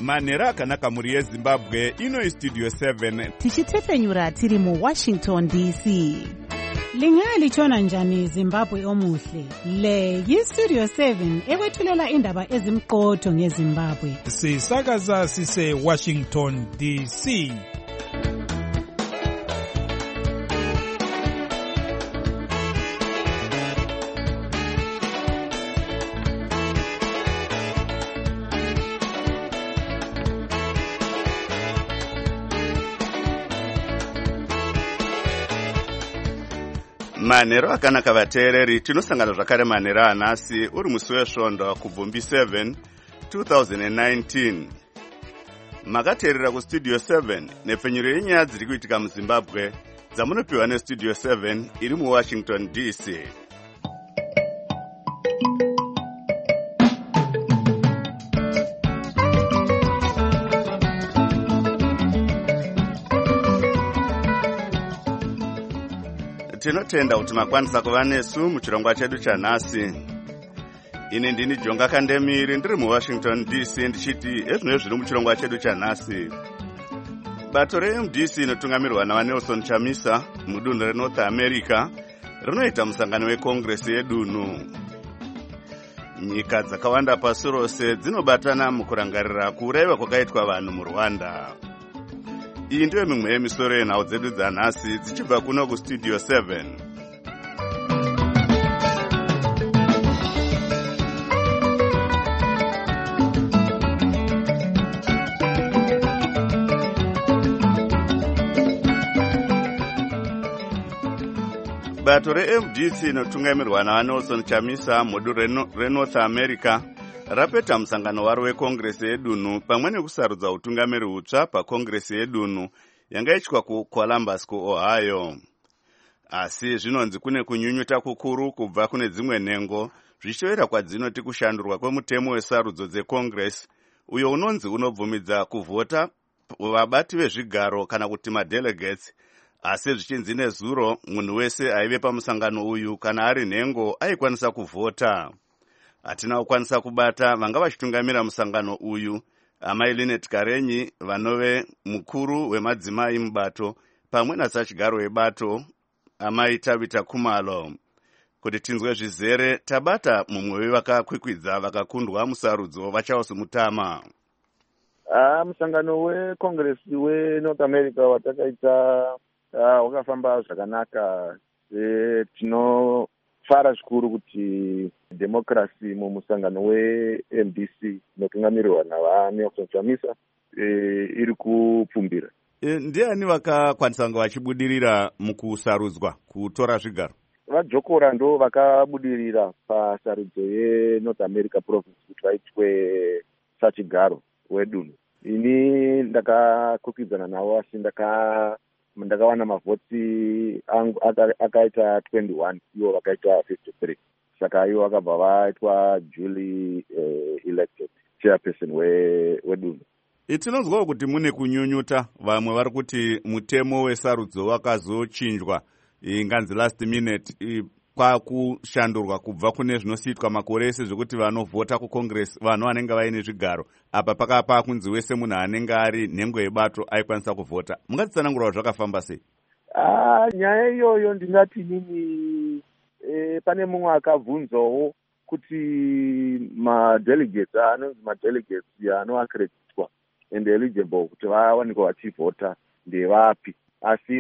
manhero akanaka mhuri yezimbabwe. Ino Studio 7 tichitefenyura tiri muWashington DC. Lingalitshona njani Zimbabwe omuhle? Le yiStudio 7 ekwethulela indaba ezimqotho ngeZimbabwe. Sisakaza sise Washington DC. manhero akanaka vateereri, tinosangana zvakare manhero anhasi uri musi wesvondo kubvumbi 7 2019. Makateerera kuStudio 7 nepfenyuro yenyaya dziri kuitika muZimbabwe dzamunopiwa neStudio 7 iri muWashington DC. Tinotenda kuti makwanisa kuva nesu muchirongwa chedu chanhasi. Ini ndini Jonga Kandemiri ndiri muWashington DC ndichiti ezvino zviri muchirongwa chedu chanhasi. Bato reMDC inotungamirwa naVanelson Chamisa mudunhu reNorth America rinoita musangano wekongresi yedunhu. Nyika dzakawanda pasi rose dzinobatana mukurangarira kuuraiwa kwakaitwa vanhu muRwanda. Iyi ndiyo mimwe yemisoro yenhau dzedu dzanhasi dzichibva kuno kuStudio 7. Bato reMDC inotungamirwa naVanelson Chamisa mudunhu reNorth America rapeta musangano waro wekongresi yedunhu pamwe nekusarudza utungamiri hutsva pakongresi yedunhu yangaitwa kuColumbus kuOhio. Asi zvinonzi kune kunyunyuta kukuru kubva kune dzimwe nhengo zvichitoita kwadzinoti kushandurwa kwemutemo wesarudzo dzekongresi uyo unonzi unobvumidza kuvhota vabati vezvigaro kana kuti madelegates. Asi zvichinzi nezuro munhu wese aive pamusangano uyu kana ari nhengo aikwanisa kuvhota. Hatina kukwanisa kubata vanga vachitungamira musangano uyu, amai Linet Karenyi vanove mukuru wemadzimai mubato pamwe nasachigaro webato amai Tabita Kumalo. Kuti tinzwe zvizere tabata mumwe wevakakwikwidza vakakundwa musarudzo vachaosumutama. Musangano wekongresi weNorth America watakaita wakafamba zvakanaka. Tinofara zvikuru kuti democracy mumusangano weMDC inotungamirwa naVanelson Chamisa iri kupfumbira. Ndiani vakakwanisa kunge vachibudirira mukusarudzwa kutora zvigaro? VaJokora ndo vakabudirira pasarudzo yeNorth America province kuti vaitwe sachigaro wedunhu. Ini ndakakwikwidza navo asi ndakawana mavhoti angu akaita 21, ivo vakaita 53. Saka ivo vakabva vaitwa duly elected chairperson wedunhu. Tinonzwawo kuti mune kunyunyuta, vamwe vari kuti mutemo wesarudzo wakazochinjwa nganzi last minute kwakushandurwa kubva kune zvinosiitwa makore ese zvekuti vanovhota kucongress vanhu vanenge vaine zvigaro apa pakapa kunzi wese munhu anenge ari nhengo yebato aikwanisa kuvhota. Mungatitsanangurawo zvakafamba sei? Nyaya iyoyo ndingati nini, pane mumwe akabvunzawo kuti madelegates anonzi madelegates anoaccreditwa and eligible kuti vawanikwa vachivhota ndevapi. Asi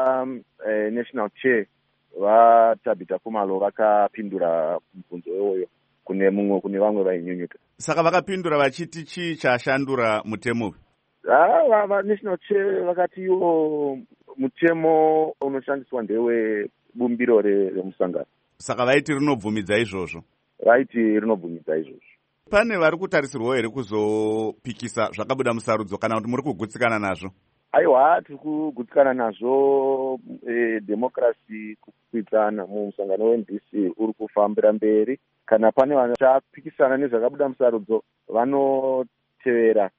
national chair vaTabita Kumalo vakapindura mubvunzo iwoyo kune vamwe vainyunyuka. Saka vakapindura vachiti chii chashandura mutemo uyu? National chair vakati iwo mutemo unoshandiswa ndewe bumbiro remusangano. Saka vaiti rinobvumidza izvozvo? Vaiti rinobvumidza izvozvo. Pane vari kutarisirwawo here kuzopikisa zvakabuda musarudzo kana kuti muri kugutsikana nazvo? Aiwa, tiri kugutsikana nazvo. Democracy kukwikwidzana mumusangano weMDC uri kufambira mberi. Kana pane vachapikisana nezvakabuda musarudzo vanotevera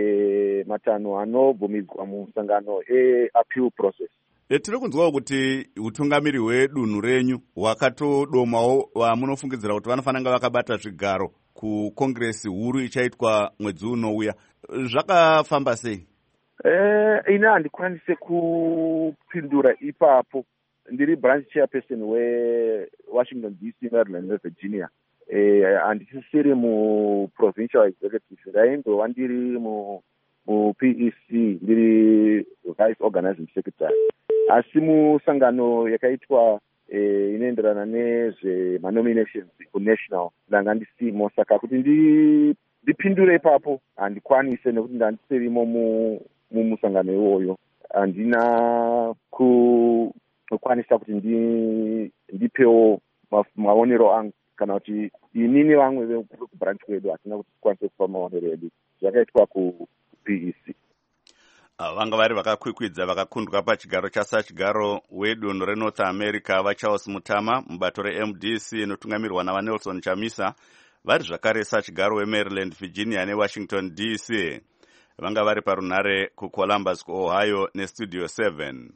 matanho anobvumidzwa mumusangano appeal process. Tiri kunzwawo kuti utungamiri hwedunhu renyu hwakatodomawo vamunofungidzira kuti vanofanira vakabata zvigaro kukongresi huru ichaitwa mwedzi unouya. zvakafamba sei? Ine handikwanise kupindura ipapo. Ndiri branch chairperson weWashington DC, Maryland neVirginia. Handisisiri muprovincial executive. Ndaimbova ndiri muPEC, ndiri vice organizing secretary. Asi musangano yakaitwa inoenderana nezvemanominations kunational ndanga ndisimo, saka kuti ndipindure ipapo handikwanise nekuti ndandisirimo mumusangano iwoyo. Handina kukwanisa kuti ndipewo maonero angu kana kuti inini vamwe vekubranch kwedu hatina kuti tikwanise kupa maonero edu. Zvakaitwa kuPEC. Vanga vari vakakwikwidza vakakundwa pachigaro chasachigaro wedunhu reNorth America vaCharles Mutama mubato reMDC inotungamirwa navaNelson Chamisa, vari zvakare sachigaro weMaryland, Virginia neWashington DC. Vanga vari parunhare kuColumbus, kuOhio neStudio 7.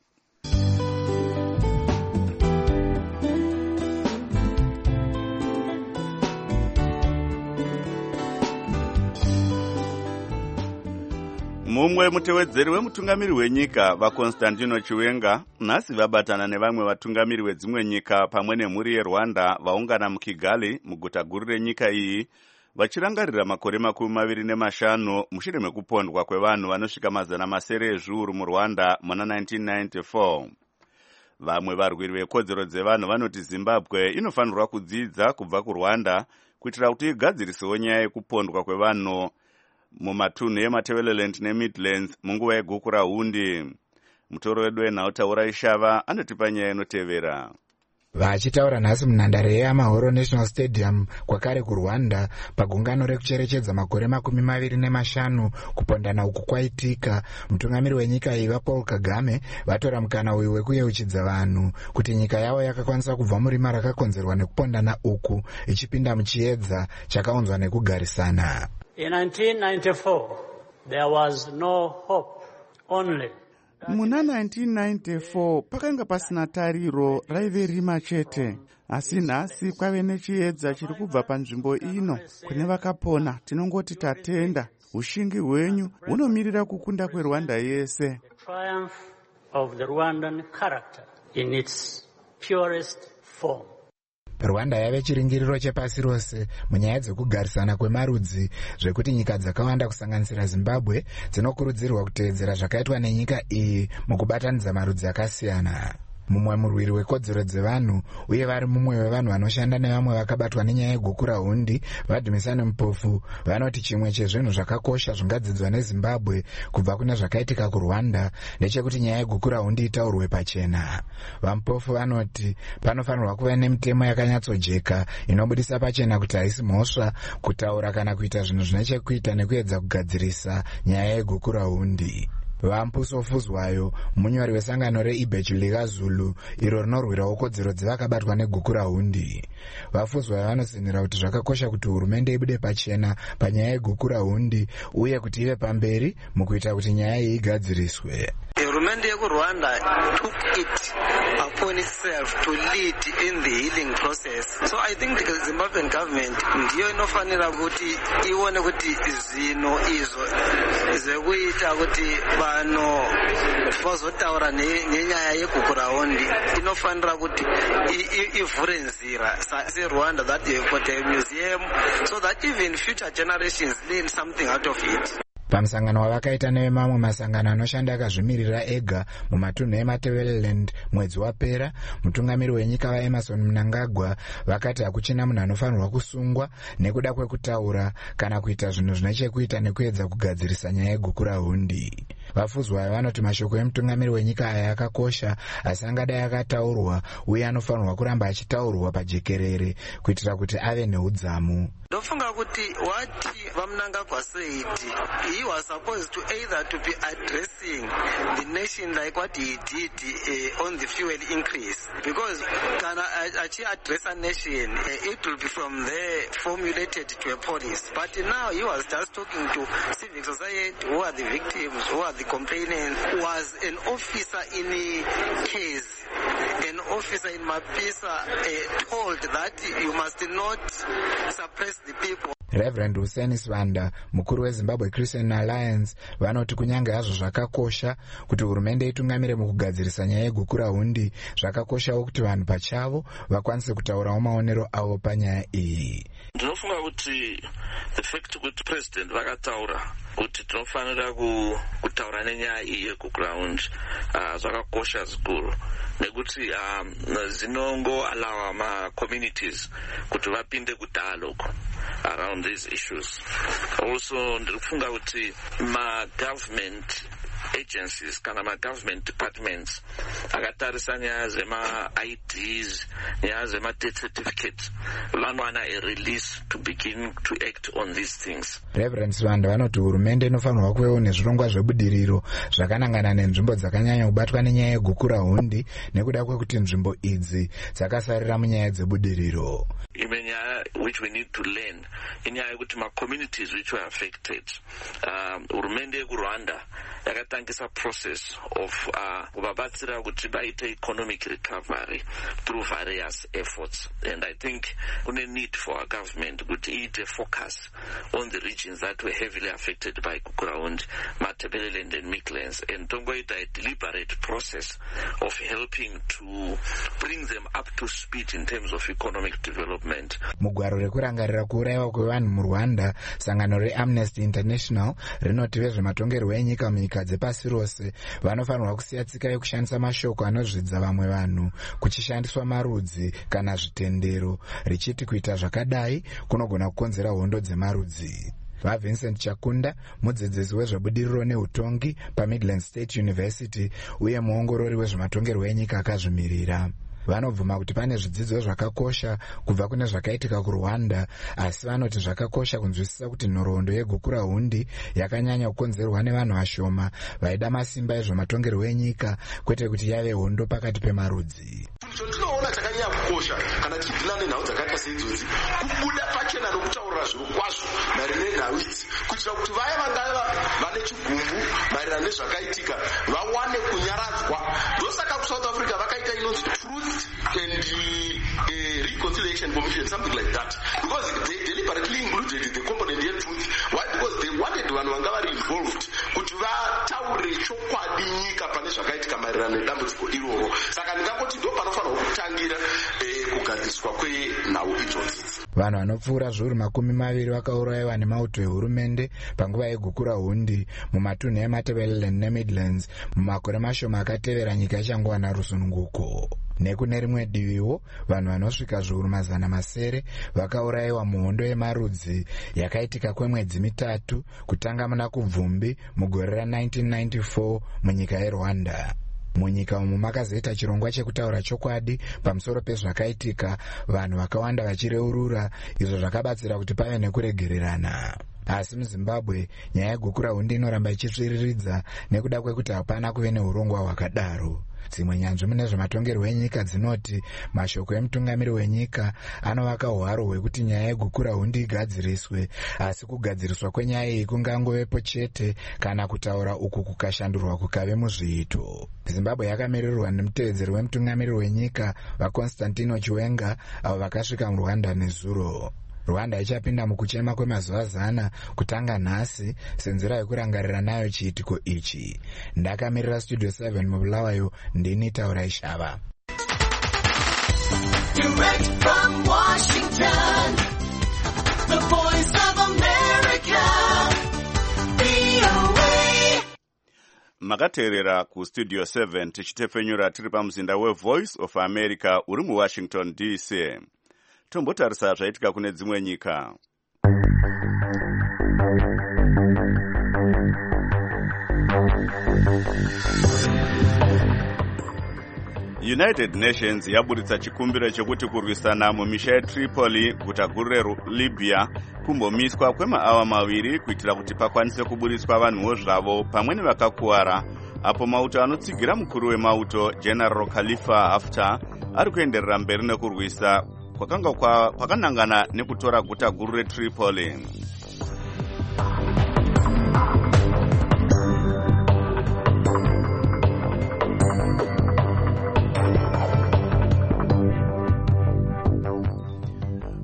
Mumwe mutevedzeri wemutungamiri wenyika vaConstantino Chiwenga nhasi vabatana nevamwe vatungamiri vedzimwe nyika pamwe nemhuri yeRwanda vaungana muKigali, muguta guru renyika iyi, vachirangarira makore 25 mushure mekupondwa kwevanhu vanosvika 700 ezviuru muRwanda muna 1994. Vamwe varwiri vekodzero dzevanhu vanoti Zimbabwe inofanirwa kudzidza kubva kuRwanda kuitira kuti igadzirisewo nyaya yekupondwa kwevanhu mumatunhu eMatabeleland neMidlands munguva yeguku rahundi. Mutoro wedu wenhau Ishava anotipa nyaya inotevera. Vachitaura nhasi munhandare yeAmahoro National Stadium kwakare kuRwanda pagungano rekucherechedza makore 25 kupondana uku kwaitika, mutungamiri wenyika iyi Paul Kagame vatora mukana uyu wekuyeuchidza vanhu kuti nyika yavo yakakwanisa kubva murima rakakonzerwa nekupondana uku ichipinda muchiedza chakaunzwa nekugarisana. In 1994, there was no hope, only. Muna 1994 pakanga pasina tariro, raive rima chete. Asi nhasi kwave nechiedza chiri kubva panzvimbo ino. Kune vakapona tinongoti tatenda. Ushingi hwenyu hunomirira kukunda kweRwanda yese. The triumph of the Rwandan character in its purest form. Rwanda yave chiringiriro chepasi rose munyaya dzekugarisana kwemarudzi, zvekuti nyika dzakawanda kusanganisira Zimbabwe dzinokurudzirwa kuteedzera zvakaitwa nenyika iyi mukubatanidza marudzi akasiyana. Mumwe murwiri wekodzero dzevanhu uye vari mumwe wevanhu vanoshanda nevamwe vakabatwa nenyaya yeguku rahundi, Vadhumisani Mupofu, vanoti chimwe chezvinhu zvakakosha zvingadzidzwa neZimbabwe kubva kune zvakaitika kuRwanda ndechekuti nyaya yeguku rahundi itaurwe pachena. Vamupofu vanoti panofanirwa kuva nemitemo yakanyatsojeka inobudisa pachena kuti haisi mhosva kutaura kana kuita zvinhu zvine chekuita nekuedza kugadzirisa nyaya yeguku rahundi. Vampuso Fuzwayo, munyori wesangano reIbhechilika Zulu iro rinorwirawo kodzero dzevakabatwa neguku rahundi. Vafuzwayo vanozinira kuti zvakakosha kuti hurumende ibude pachena panyaya yeguku rahundi uye kuti ive pamberi mukuita kuti nyaya iyi igadziriswe. Hurumende yekurwanda took it upon itself to lead in the healing process. So I think the Zimbabwean government ndiyo inofanira kuti ione kuti zino izvo zvekuita kuti vanhu vazotaura nenyaya yeguku rahundi inofanira kuti ivhure nzira seRwanda, that they put a museum so that even future generations learn something out of it. Pamusangano wavakaita nevemamwe masangano anoshanda akazvimirira ega mumatunhu eMatabeleland mwedzi wapera, mutungamiri wenyika vaEmmerson Mnangagwa vakati hakuchina munhu anofanirwa kusungwa nekuda kwekutaura kana kuita zvinhu zvine chekuita nekuedza kugadzirisa nyaya yeguku rahundi. Vafuzwayo vanoti mashoko emutungamiri wenyika aya akakosha asi angadai akataurwa uye anofanirwa kuramba achitaurwa pajekerere kuitira kuti ave neudzamu. Ndofunga kuti what Mnangagwa said, he was supposed to either to be addressing the nation like what he did on the fuel increase, because can address a nation, it will be from there formulated to a policy. But now he was just talking to civic society, who are the victims, who are the complainants, was an officer in a case. An officer in Mapisa told that you must not suppress the people. Reverend Hussein Swanda, mukuru weZimbabwe Christian Alliance, vanoti kunyange hazvo zvakakosha kuti hurumende itungamire mukugadzirisa nyaya yegukurahundi, zvakakoshawo kuti vanhu pachavo vakwanise kutaurawo maonero avo panyaya iyi. Ndinofunga kuti the fact kuti president vakataura kuti tinofanira kutaura nenyaya iyi yegukurahundi zvakakosha zvikuru, nekuti zinongoalawa ma-communities kuti vapinde kudialogue around these issues. Also ndinofunga kuti ma-government agencies kana ma-government departments akatarisa nyaya zema-IDs, nyaya zema-death certificates, vanowana a release to begin to act on these things. Reverend Swanda vanoti hurumende inofanirwa kuvewo nezvirongwa zvebudiriro zvakanangana nenzvimbo dzakanyanya kubatwa nenyaya yegukurahundi, nekuda kwekuti nzvimbo idzi dzakasarira munyaya dzebudiriro. Imwe nyaya which we need to learn inyaya yekuti ma-communities which were affected, hurumende yekurwanda yakatangisa process of kuvabatsira kuti vaite economic recovery through various efforts, and I think kune need for our government kuti iite focus on the regions that were heavily affected by Gukurahundi, Matabeleland and Midlands, and tongoita a deliberate process of helping to bring them up to speed in terms of economic development. Mugwaro rekurangarira kuurayiwa kwevanhu muRwanda, sangano reAmnesty International rinoti vezvematongerwo enyika munyika dzepasi rose vanofanirwa kusiya tsika yekushandisa mashoko anozvidza vamwe vanhu kuchishandiswa marudzi kana zvitendero, richiti kuita zvakadai kunogona kukonzera hondo dzemarudzi. VaVincent Chakunda, mudzidzisi wezvebudiriro neutongi paMidlands State University uye muongorori wezvematongerwo enyika akazvimirira, vanobvuma kuti pane zvidzidzo zvakakosha kubva kune zvakaitika kuRwanda, asi vanoti zvakakosha kunzwisisa kuti nhoroondo yegukurahundi yakanyanya kukonzerwa nevanhu vashoma vaida masimba ezvematongerwo enyika, kwete kuti yave hondo pakati pemarudzi. Tinoona chakanyanya kukosha kana tichidhila nenhau dzakaita seidzodzi, kubuda pachena nokutaurira zviro kwazvo maererano nenhau idzi, kuitira kuti vaya vangava vane chigumbu maererano nezvakaitika vawane kunyaradzwa. Ndosaka kuSouth Africa vakaita inonzi Truth and Reconciliation Commission, something like that, because they deliberately included the component here truth. Why? Because they wanted vanhu vanga vari involved kuti vataure chokwadi nyika pane zvakaitika maererano nedambudziko iroro. Saka ndingangoti ndo panofanirwa kutangira kugadziriswa kwenhau idzodzi. Vanhu vanopfuura zviuru 20 vakaurayiwa nemauto ehurumende panguva yegukurahundi mumatunhu eMatabeleland neMidlands mumakore mashoma akatevera nyika ichangowana rusununguko. Nekune rimwe diviwo vanhu vanosvika zviuru 700 vakaurayiwa muhondo yemarudzi yakaitika kwemwedzi mitatu kutanga muna Kubvumbi mugore ra1994 munyika yeRwanda. Munyika umu makazoita chirongwa chekutaura chokwadi pamusoro pezvakaitika, vanhu vakawanda vachireurura, izvo zvakabatsira kuti pave nekuregererana. Asi muZimbabwe nyaya yegukurahundi inoramba ichitsviriridza nekuda kwekuti hapana kuve neurongwa hwakadaro. Dzimwe nyanzvi mune zvematongerwo enyika dzinoti mashoko emutungamiri wenyika anovaka hwaro hwekuti nyaya yegukurahundi igadziriswe, asi kugadziriswa kwenyaya iyi kungangovepo chete kana kutaura uku kukashandurwa kukave muzviito. Zimbabwe yakamirorwa nemutevedzeri wemutungamiri wenyika vaConstantino Chiwenga, avo vakasvika muRwanda nezuro. Rwanda ichapinda mukuchema kwemazuva 100 kutanga nhasi senzira yekurangarira nayo chiitiko ichi. Ndakamirira Studio 7 muBulawayo, ndini Taurai Shava. Direct from Washington, the voice of America, VOA. Makateerera kuStudio 7 tichitefenyura tiri pamuzinda weVoice of America uri muWashington DC. Tombotarisa zvaitika kune dzimwe nyika. United Nations yaburitsa chikumbiro chekuti kurwisana mumisha yeTripoli, guta guru reLibya, kumbomiswa kwemaawa 2 kuitira kuti pakwanise kuburiswa vanhuwo zvavo pamwe nevakakuwara, apo mauto anotsigira mukuru wemauto General Khalifa Haftar ari kuenderera mberi nekurwisa kwakanangana nekutora guta guru reTripoli.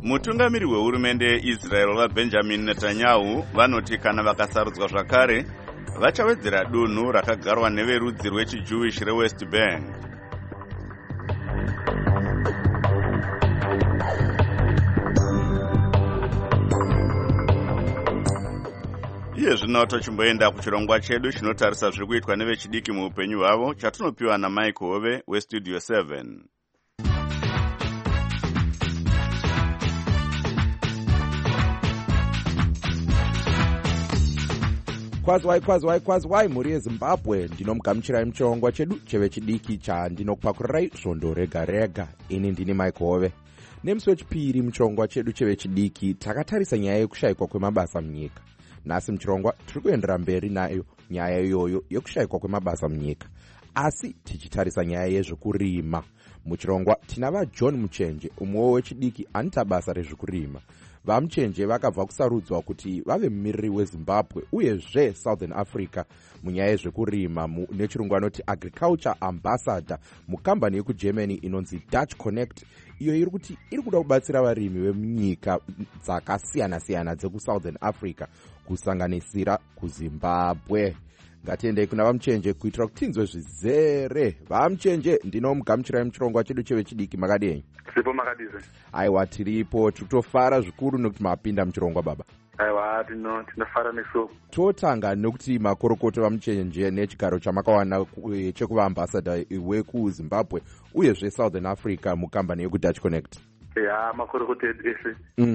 Mutungamiri wehurumende yeIsrael vaBenjamin Netanyahu vanoti kana vakasarudzwa zvakare vachawedzera dunhu rakagarwa neverudzi rwechiJewish reWest Bank. Iye zvino tochimboenda kuchirongwa chedu chinotarisa zviri kuitwa nevechidiki muupenyu hwavo chatinopiwa naMike Hove weStudio 7. kwazwai mhuri yeZimbabwe, ndinomugamuchirai muchirongwa chedu chevechidiki chandinokupakurirai svondo rega rega. Ini ndini Mike Hove. Nemusi wechipiri muchirongwa chedu chevechidiki takatarisa nyaya yekushayikwa kwemabasa munyika. Nhasi muchirongwa tiri kuendera mberi nayo nyaya iyoyo yekushayikwa kwemabasa munyika, asi tichitarisa nyaya yezvekurima. Muchirongwa tina vaJohn Muchenje, umwewo wechidiki anoita basa rezvekurima. VaMuchenje vakabva kusarudzwa kuti vave mumiriri weZimbabwe uyezve Southern Africa munyaya yezvekurima nechirungu anoti Agriculture Ambassador mukambani yekuGermany inonzi Dutch Connect, iyo iri kuti iri kuda kubatsira varimi vemunyika dzakasiyana-siyana dzekuSouthern Africa kusanganisira kuZimbabwe. Ngatiendei kuna VaMuchenje kuitira kuti tinzwe zvizere. VaMuchenje, ndinomugamuchirai muchirongwa chedu chevechidiki. Makadini? Sipo makadize. Aiwa, tiripo, tikutofara zvikuru nekuti mapinda muchirongwa baba. Aiwa, tinofara neso. Totanga nekuti makorokoto VaMuchenje nechigaro chamakawana chekuva ambassador wekuZimbabwe uyezve Southern Africa mukambani yekuDutch Connect. Ya, makorokoto ese.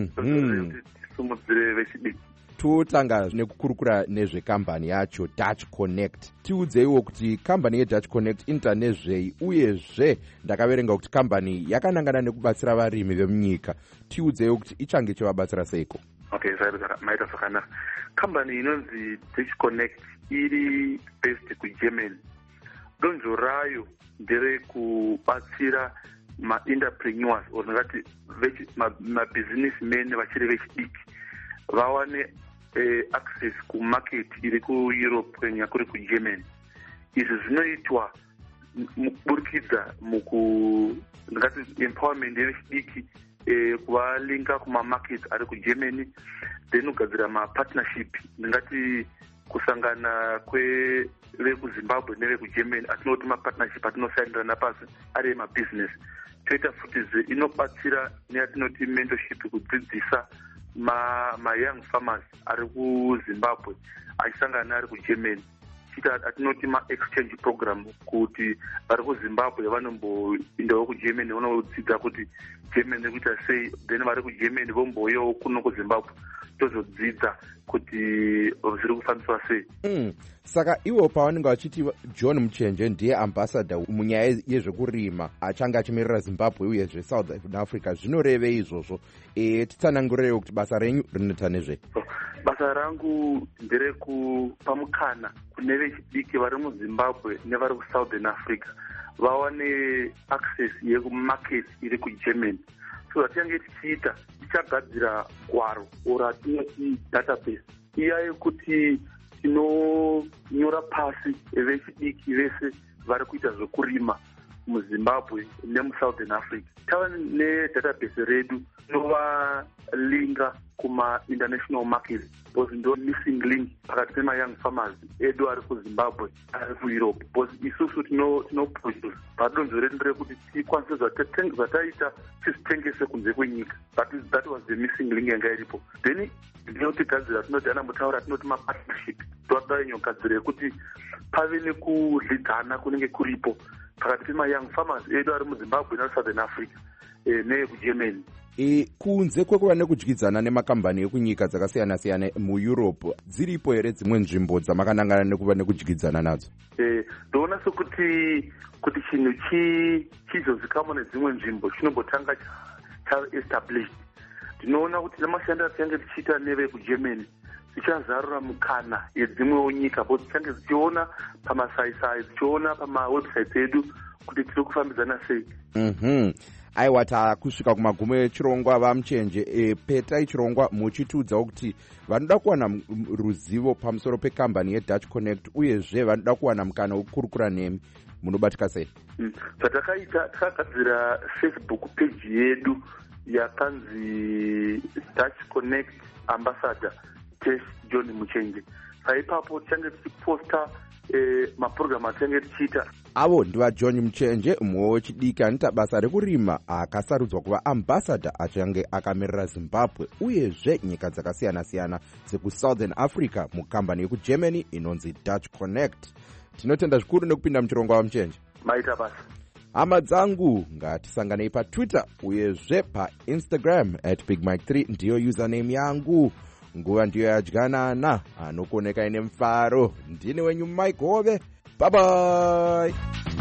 Tisumudzire vechidiki. Totanga nekukurukura nezvekambani yacho Dutch Connect. Tiudzeiwo kuti kambani yeDutch Connect inoita nezvei, uyezve ndakaverenga kuti kambani yakanangana nekubatsira varimi vemunyika. Tiudzeiwo kuti ichange ichivabatsira seiko. Okay, maita zvakanaka. Kambani inonzi Dutch Connect iri based kuGermany. Donzvo rayo ndere kubatsira ma-entrepreneurs or ngati ma-businessmen vachiri vechidiki vawane access kumarket iri kuEurope kwenye kuri kuGermany. Izvi zvinoitwa mukuburikidza ngati empowerment yevechidiki kuvalinga kumamarket ari kuGermany, then kugadzira mapartnership ngati kusangana vekuZimbabwe nevekuGermany atinoti mapartnership atinosainirana pasi ari mabusiness. Toita futi inobatsira neatinoti mentorship kudzidzisa ma-young farmers ari kuZimbabwe achisangana ari kuGermany. Chita atinoti ma-exchange program kuti vari kuZimbabwe vanomboindawo kuGermany vanodzidza kuti Germany kuita sei, then vari kuGermany vombouyawo kuno kuZimbabwe tozodzidza kuti zviri kufambiswa sei. Saka iwo pavanenge vachiti John Muchenje ndiye ambassador munyaya yezvekurima achange achimirira Zimbabwe uyezve South Africa, zvinorevei izvozvo? Titsanangurirei kuti basa renyu rinoita nezvei? Basa rangu ndere kupa mukana kune vechidiki vari muZimbabwe nevari kuSouthern Africa vawane access yekumarket iri kuGermany. So zvatinenge tichiita tichagadzira gwaro ora tinoti database iya yekuti tinonyora pasi vechidiki vese vari kuita zvekurima muZimbabwe nemuSouthern Africa. Tava nedatabase redu inovalinga kuma-international markets, because ndo missing link pakati pema-young farmers edu ari kuZimbabwe ari kuEurope, because isusu tinoproduce padonzo redu rekuti tikwanise zvataita tisitengese kunze kwenyika. That was the missing link yanga iripo. Then ndinotigadzira tinodhana mutaura tinoti mapartnership toda nyogadzira yekuti pave nekudlidzana kunenge kuripo pakati pema-young farmers edu ari muZimbabwe neSouthern Africa nekuGermany. Kunze kwekuva nekudyidzana nemakambani ekunyika dzakasiyana-siyana muEurope, dziripo here dzimwe nzvimbo dzamakanangana nekuva nekudyidzana nadzo? Ndoona sekuti chinhu chizozikamwa nedzimwe nzvimbo chinombotanga cha-established. Ndinoona kuti namashandiro tichange tichiita nevekuGermany tichazarura mukana yedzimwewo nyika, bo tichange tichiona pamasaisai, tichiona pamawebsite edu kuti tiri kufambidzana sei. Aiwa, takusvika kumagumo echirongwa VaMuchenje. Petai chirongwa muchitiudzawo kuti vanoda kuwana ruzivo pamusoro pekambani yeDutch Connect uyezve vanoda kuwana mukana wekukurukura nemi munobatika sei? Zvatakaita takagadzira Facebook page yedu yakanzi Dutch Connect Ambassador John Muchenje. Paipapo tichange tichiposta mapurogiramu atinenge tichiita. Avo ndiva John Muchenje, mumwe wechidiki anoita basa rekurima akasarudzwa kuva ambassador achange akamirira Zimbabwe uyezve nyika dzakasiyana-siyana sekusouthern Africa mukambani yekugermany inonzi Dutch Connect. Tinotenda zvikuru nekupinda muchirongo waMuchenje. Maita basa. Hama dzangu ngatisanganei paTwitter uyezve paInstagram @BigMike3 ndiyo username yangu. Nguva ndiyo yadyanana, anokuoneka ine mfaro. Ndine wenyu Mike Hove. Bye bye.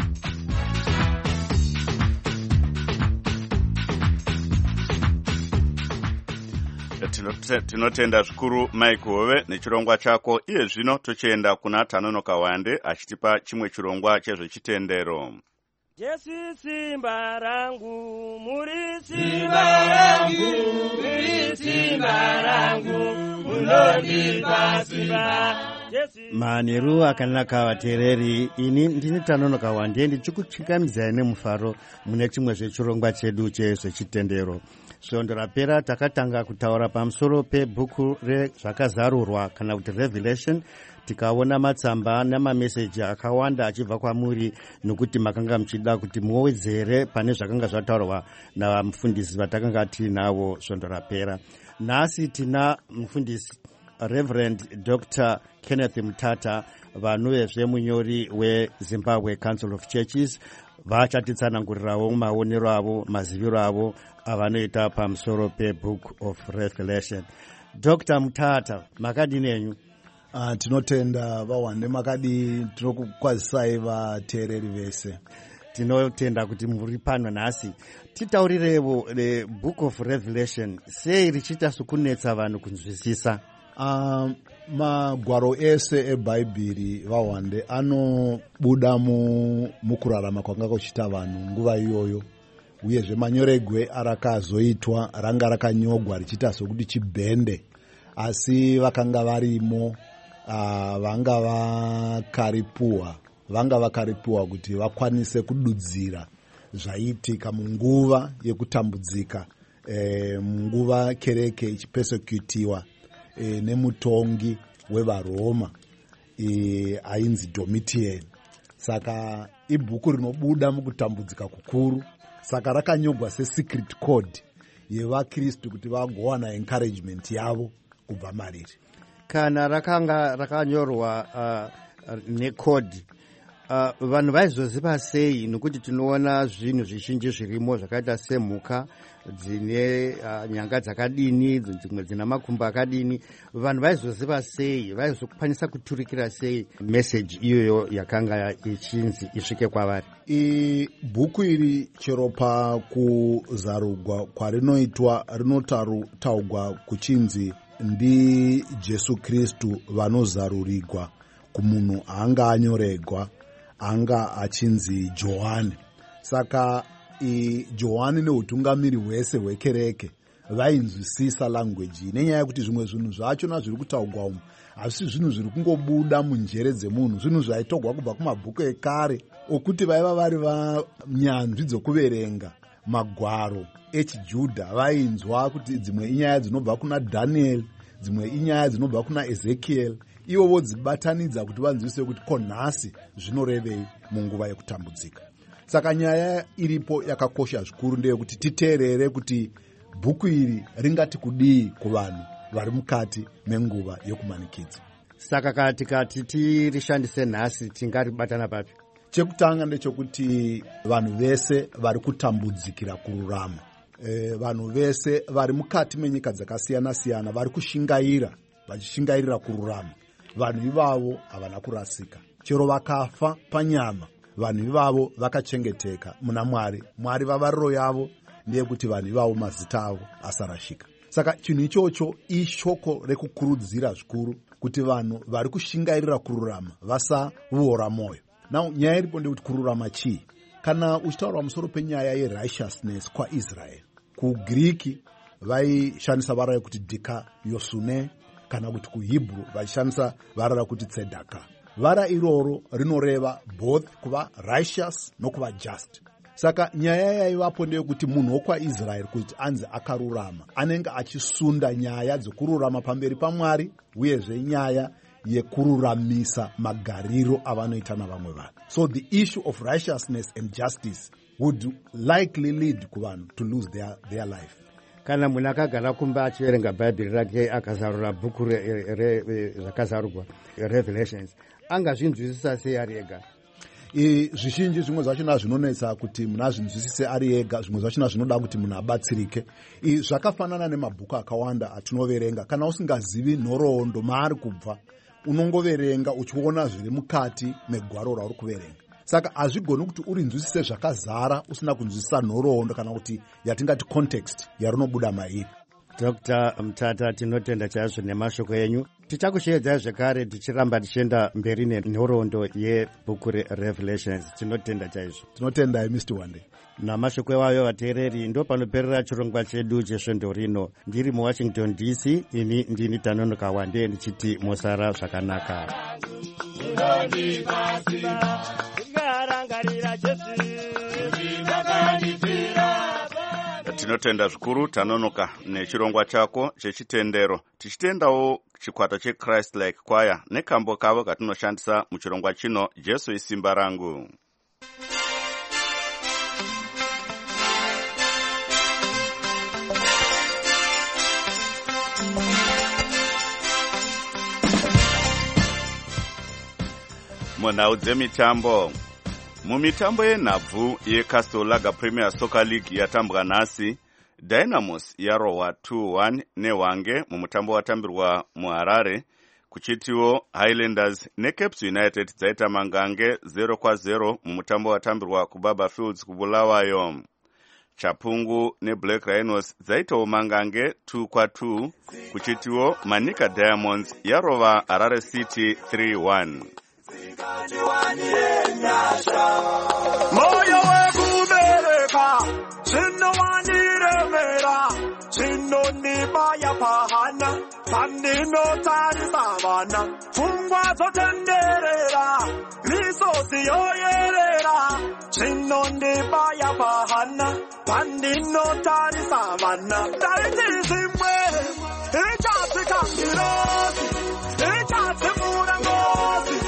Tinotenda zvikuru Mike Hove nechirongwa chako. Iye zvino tochienda kuna Tanonoka Wande achitipa chimwe chirongwa chezvechitendero. Jesu simba rangu, muri simba rangu, muri simba rangu, munondipa simba. Manheru akanaka vateereri, ini ndini Tanonoka Wande ndichikuchikamizai nemufaro mune chimwe zvechirongwa chedu chezvechitendero. Svondo rapera takatanga kutaura pamusoro pebhuku rezvakazarurwa kana kuti Revelation. Tikaona matsamba namameseji akawanda achibva kwamuri nokuti makanga muchida kuti muwedzere pane zvakanga zvataurwa navamufundisi vatakanga tiinavo svondo rapera. Nhasi tina mufundisi Reverend Dr. Kenneth Mutata, vanhuvezve munyori weZimbabwe Council of Churches, vachatitsanangurirawo maonero avo, maziviro avo avanoita pamusoro peBook of Revelation. Dr. Mutata, makadini enyu? Tinotenda vaWande makadi, tinokukwazisai vateereri vese. Tinotenda kuti muri pano nhasi. Titaurirevo Book of Revelation, sei richiita sokunetsa vanhu kunzwisisa? Magwaro ese eBhaibheri vaWande anobuda mukurarama kwanga kuchita vanhu nguva iyoyo, uyezve manyoregwe arakazoitwa ranga rakanyogwa richiita sokuti chibhende, asi vakanga varimo vanga vakaripuwa kuti vakwanise kududzira zvaiitika munguva yekutambudzika, munguva kereke ichipesekutiwa nemutongi wevaRoma ainzi Domitian. Saka ibhuku rinobuda mukutambudzika kukuru, saka rakanyogwa secret code yevaKristu kuti vagowana encouragement yavo kubva mariri. Kana rakanga rakanyorwa necode, vanhu vaizoziva sei? Nokuti tinoona zvinhu zvizhinji zvirimo zvakaita semhuka dzine nyanga dzakadini, dzimwe dzina makumbo akadini. Vanhu vaizoziva sei? Vaizokwanisa kuturikira sei message iyoyo yakanga ichinzi isvike kwavari? Bhuku iri chero pakuzarugwa kwarinoitwa rinotaugwa kuchinzi ndi Jesu Kristu vanozarurigwa kumunhu anga anyoregwa, anga achinzi Johani. Saka Johani neutungamiri hwese hwekereke vainzwisisa language nenyaya yekuti zvimwe zvinhu zvachona zviri kutaugwa umu hazvisi zvinhu zviri kungobuda munjere dzemunhu, zvinhu zvaitogwa kubva kumabhuku ekare okuti vaiva vari vanyanzvi dzokuverenga magwaro echiJudha. Vainzwa kuti dzimwe inyaya dzinobva kuna Daniel, dzimwe inyaya dzinobva kuna Ezekiel, ivo vodzibatanidza kuti vanzwisise kuti konhasi zvinorevei munguva yekutambudzika. Saka nyaya iripo yakakosha zvikuru ndeyekuti titeerere kuti bhuku iri ringati kudii kuvanhu vari mukati menguva yokumanikidza. Saka tikati tirishandise nhasi tingaribatana papi? Chekutanga ndechekuti vanhu vese vari kutambudzikira kururama, vanhu vese vari mukati menyika dzakasiyana-siyana vari kushingaira, vachishingairira kururama. Vanhu ivavo havana kurasika, chero vakafa panyama, vanhu ivavo vakachengeteka muna Mwari. Mwari vavariro yavo ndeyekuti vanhu ivavo mazita avo asarashika. Saka chinhu ichocho ishoko rekukurudzira zvikuru kuti vanhu vari kushingairira kururama vasavuora mwoyo. Now nyaya iripo ndekuti kururama chii? Kana uchitaura musoro penyaya yerighteousness kwaIsrael, kuGiriki vaishandisa vara rekuti dikaiosune, kana kuti kuHebrew vaishandisa vara rakuti tzedaka. vara iroro rinoreva both kuva righteous nokuva just. Saka nyaya yaivapo ndeyekuti munhu wokwaIsraeri kuti anzi akarurama anenge achisunda nyaya dzekururama pamberi paMwari uyezve nyaya yekururamisa magariro avanoita navamwe vanhu. So the issue of righteousness and justice would likely lead kuvanhu to lose their life. Kana munhu akagara kumba achiverenga bhaibheri rake akazarura bhuku rakazarurwa Revelations, angazvinzwisisa sei ari ega? Zvizhinji zvimwe zvachona zvinonetsa kuti munhu azvinzwisise ari ega, zvimwe zvachona zvinoda kuti munhu abatsirike. Zvakafanana nemabhuku akawanda atinoverenga. Kana usingazivi nhoroondo maari kubva, unongoverenga uchiona zviri mukati megwaro rauri kuverenga. Saka hazvigoni kuti urinzwisise zvakazara usina kunzwisisa nhoroondo kana kuti yatingati context yarinobuda mairi. Dr. Mtata, tinotenda chaizvo nemashoko enyu. Tichakushedzai zvekare tichiramba tichienda mberi nenhoroondo yebhuku reRevelations. Tinotenda chaizvo. Tinotendai Mr. Wande. Namashoko ewayo vateereri, ndo panoperera chirongwa chedu chesvondo rino. Ndiri muWashington DC, ini ndini Tanonoka Wande ndichiti musara zvakanaka. Tinotenda zvikuru Tanonoka nechirongwa chako chechitendero. Tichitendawo chikwata cheChrist Like Choir nekambo kavo katinoshandisa muchirongwa chino, Jesu isimba rangu. Munhau dzemitambo. Mumitambo yenhabvu yeCastle Lager Premier Soccer League yatambwa nhasi, Dynamos yarohwa 2-1 neHwange mumutambo watambirwa muHarare, kuchitiwo Highlanders neCapes United dzaita mangange 0-0 mumutambo watambirwa kuBaba Fields kuBulawayo. Chapungu neBlack Rhinos dzaitawo mangange 2-2, kuchitiwo Manika Diamonds yarova Harare City 3-1. Moyo wekubereka zvinowandiremera zvinondibaya pahana pandinotarisa vana pfungwa dzotenderera misozi yoyerera zvinondibaya pahana pandinotarisa vana taiti zvimwe ichadzikangirozi ichadzimura ngozi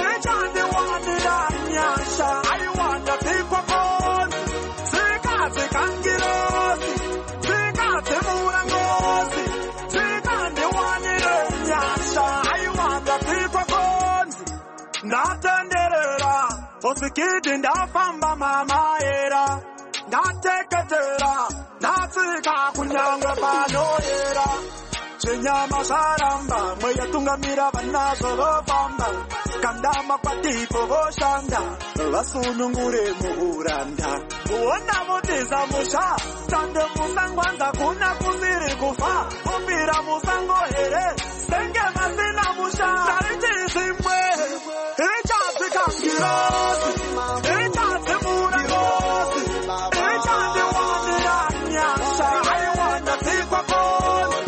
ndatenderera osikiti ndafamba mamaera ndateketera ndatsika kunyangwe panoyera zvenyama zvaramba mweyatungamira vanazvo vofamba kandama kwatipo voshanda vasunungure muuranda kuona votiza musha tande musangwanza kuna kusiri kufa opira musango here senge vasina musha tariti zvimwe ichadzikangirozi ichadzimura ngozi ichandiwanira nyasha aiwanda dzikwa koni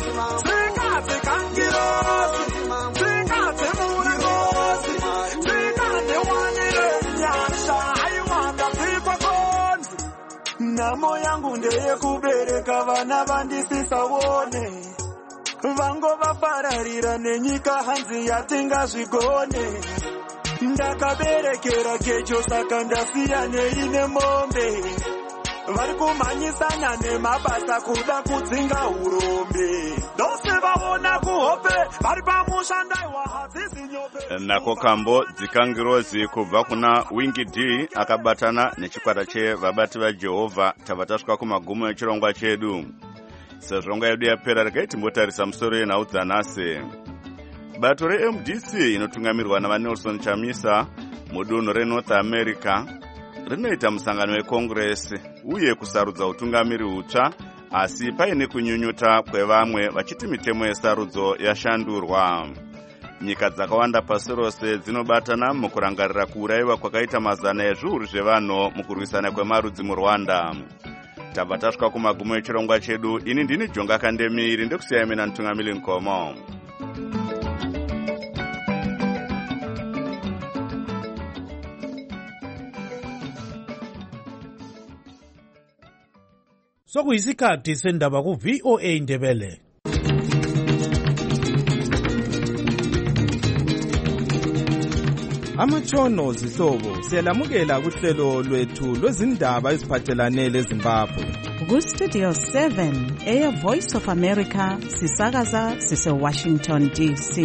dzikadzikangirozi dzikadzimura ngozi dzikandiwanire nyasha aiwanda dzikwa koni. Nhamo yangu ndeyekubereka vana vandisisaone vangovafararira nenyika hanzi yatingazvigone. Ndakaberekera kecho saka ndasiya neine mombe vari kumhanyisana nemabasa kuda kudzinga urombe dose vaona kuhope vari pamushanda hadzizi nyope. Nako kambo dzikangirozi kubva kuna Wingi D akabatana nechikwata chevabati vaJehovha. Tabva tasvika kumagumo echirongwa chedu. Sezvo yedu yapera regai timbotarisa musoro yenhau dzanhasi. Bato reMDC inotungamirwa naVanelson Chamisa mudunhu reNorth America rinoita musangano weCongress uye kusarudza utungamiri hutsva, asi paine kunyunyuta kwevamwe vachiti mitemo yesarudzo yashandurwa. Nyika dzakawanda pasi rose dzinobatana mukurangarira kuurayiwa kwakaita mazana ezviuru zvevanhu mukurwisana kwemarudzi muRwanda. Tabva tasvika kumagumo echirongwa chedu. Ini ndini Jonga Kandemiri ndekusiyai mina Ntungamiri Nkomo. Sokuyisikhathi sendaba ku VOA Indebele. Amatshono zihlobo siyalamukela kuhlelo lwethu lwezindaba eziphathelane leZimbabwe. Ku-Studio 7 Air Voice of America sisakaza sise-Washington DC.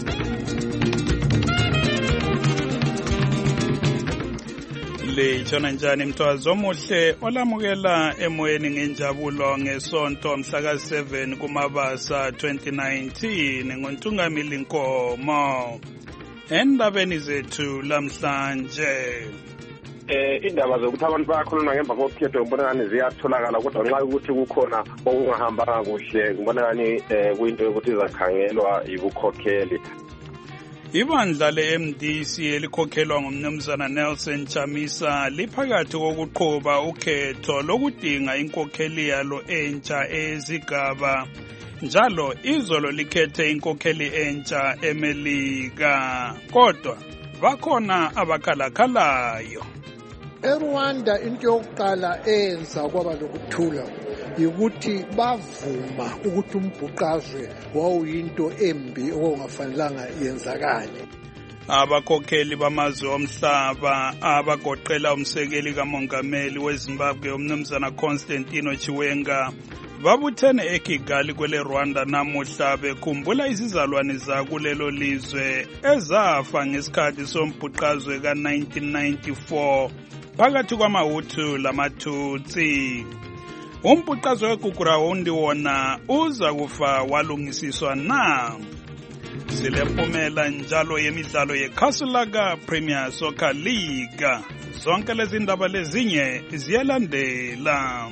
Litshona njani mthwazi omuhle olamukela emoyeni ngenjabulo ngesonto mhla ka-7 kuMabasa 2019 ngoNtungamili Nkomo. Endabeni zethu lamhlanje indaba zokuthi abantu bayakhuluma ngemva kokukhetho ngibona ngani ziyatholakala kodwa nxa ukuthi kukhona okungahambanga kuhle ngibona ngani kuyinto yokuthi izakhangelwa yibukhokheli. Ibandla le-MDC elikhokhelwa ngumnumzana Nelson Chamisa liphakathi kokuqhuba ukhetho lokudinga inkokheli yalo entsha ezigaba. Njalo izolo likhethe inkokheli entsha eMelika. Kodwa bakhona abakhalakhalayo. eRwanda into yokuqala eyenza kwaba lokuthula yikuthi bavuma ukuthi umbhuqazwe wawuyinto embi okungafanelanga yenzakale. Abakhokheli bamazwe omhlaba abagoqela umsekeli kamongameli weZimbabwe umnumzana Constantino Chiwenga babuthene eKigali kwele Rwanda namuhla bekhumbula izizalwane zakulelo lizwe ezafa ngesikhathi sombhuqazwe ka-1994 phakathi kwamaHutu lamaTutsi. Umbhuqazwe weGugurawundi wona uza kufa walungisiswa na? Silempumela njalo yemidlalo yeKasulaka Premier Soccer League. Zonke lezi ndaba lezinye ziyalandela.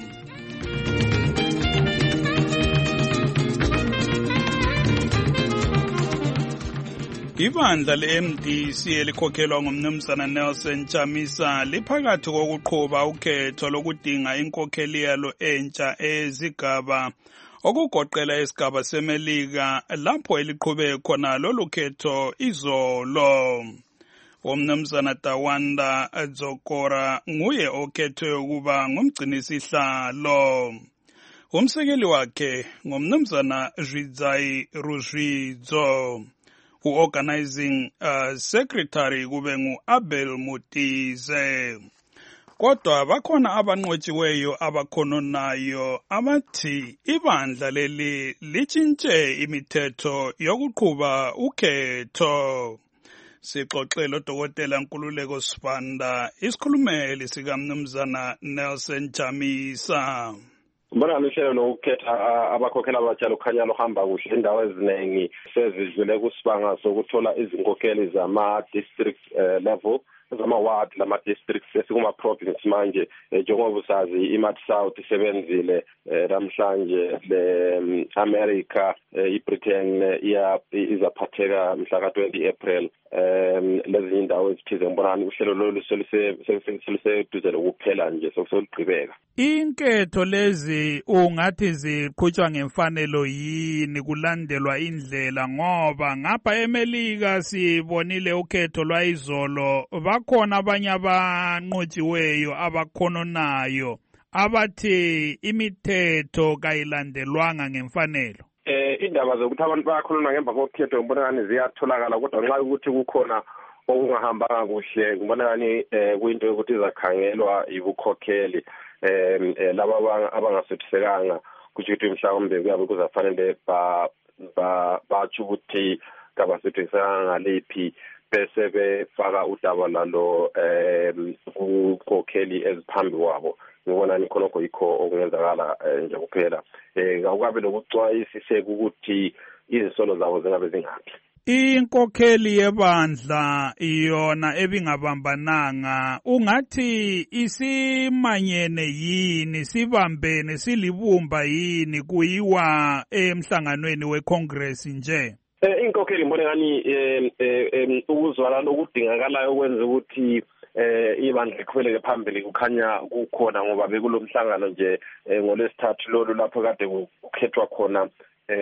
Ibandla le-MDC elikhokhelwa ngumnumzana Nelson Chamisa liphakathi kokuqhuba ukhetho lokudinga inkokheli yalo entsha ezigaba okugoqela isigaba seMelika lapho eliqhube khona lolu khetho izolo. Umnumzana Tawanda Dzokora nguye okhethwe ukuba ngumgcinisihlalo. Umsekeli wakhe ngumnumzana Zvidzai Ruzvidzo. U-organizing secretary kube ngu-Abel Mutize. Kodwa bakhona abanqotshiweyo abakhononayo abathi ibandla leli litshintshe imithetho yokuqhuba ukhetho. Sixoxele uDokotela Nkululeko Sibanda isikhulumeli sikamnumzana Nelson Chamisa. Mbona uhlelo lokukhetha abakhokhela abatsha lukhanya luhamba kuhle indawo eziningi sezidlule kusibanga sokuthola izinkokheli zama-district level zama-ward lama-districts esikuma-province manje njengoba usazi iMat South isebenzile namhlanje le-America iBritain izaphatheka mhla ka-20 April lezi indawo ezithize ngibonani uhlelo lolu seliseduze lokuphela nje sokuligqibeka. Inketho lezi ungathi ziqhutshwa ngemfanelo yini kulandelwa indlela ngoba ngapha eMelika sibonile ukhetho lwayizolo bakhona abanye abanqotshiweyo abakhononayo abathi imithetho kayilandelwanga ngemfanelo. Indaba zokuthi abantu bayakhuluma ngemva kokhetho ngibona ngani ziyatholakala kodwa nxa ukuthi kukhona okungahambanga kuhle ngibona ngani kuyinto yokuthi izakhangelwa yibukhokheli laba abangasethisekanga kusho ukuthi mhlawumbe kuyabe kuzafanele batsho ukuthi kabasethisekanga ngalephi bese befaka udaba lalo kukhokheli eziphambi kwabo. Ngibona ni khonokho yikho okungenzakala nje kuphela akukabe lokucwayisiseka ukuthi izisolo zabo zingabe zingaphi. Inkokheli yebandla yona ebingabambananga ungathi isimanyene yini sibambene silibumba yini kuyiwa emhlanganweni weCongress nje. Inkokheli ngibona ngani ukuzwala okudingakalayo ukwenza ukuthi ibandla liqhubeleke phambili kukhanya kukhona ngoba bekulomhlangano nje ngolesithathu lolu lapho kade kukhethwa khona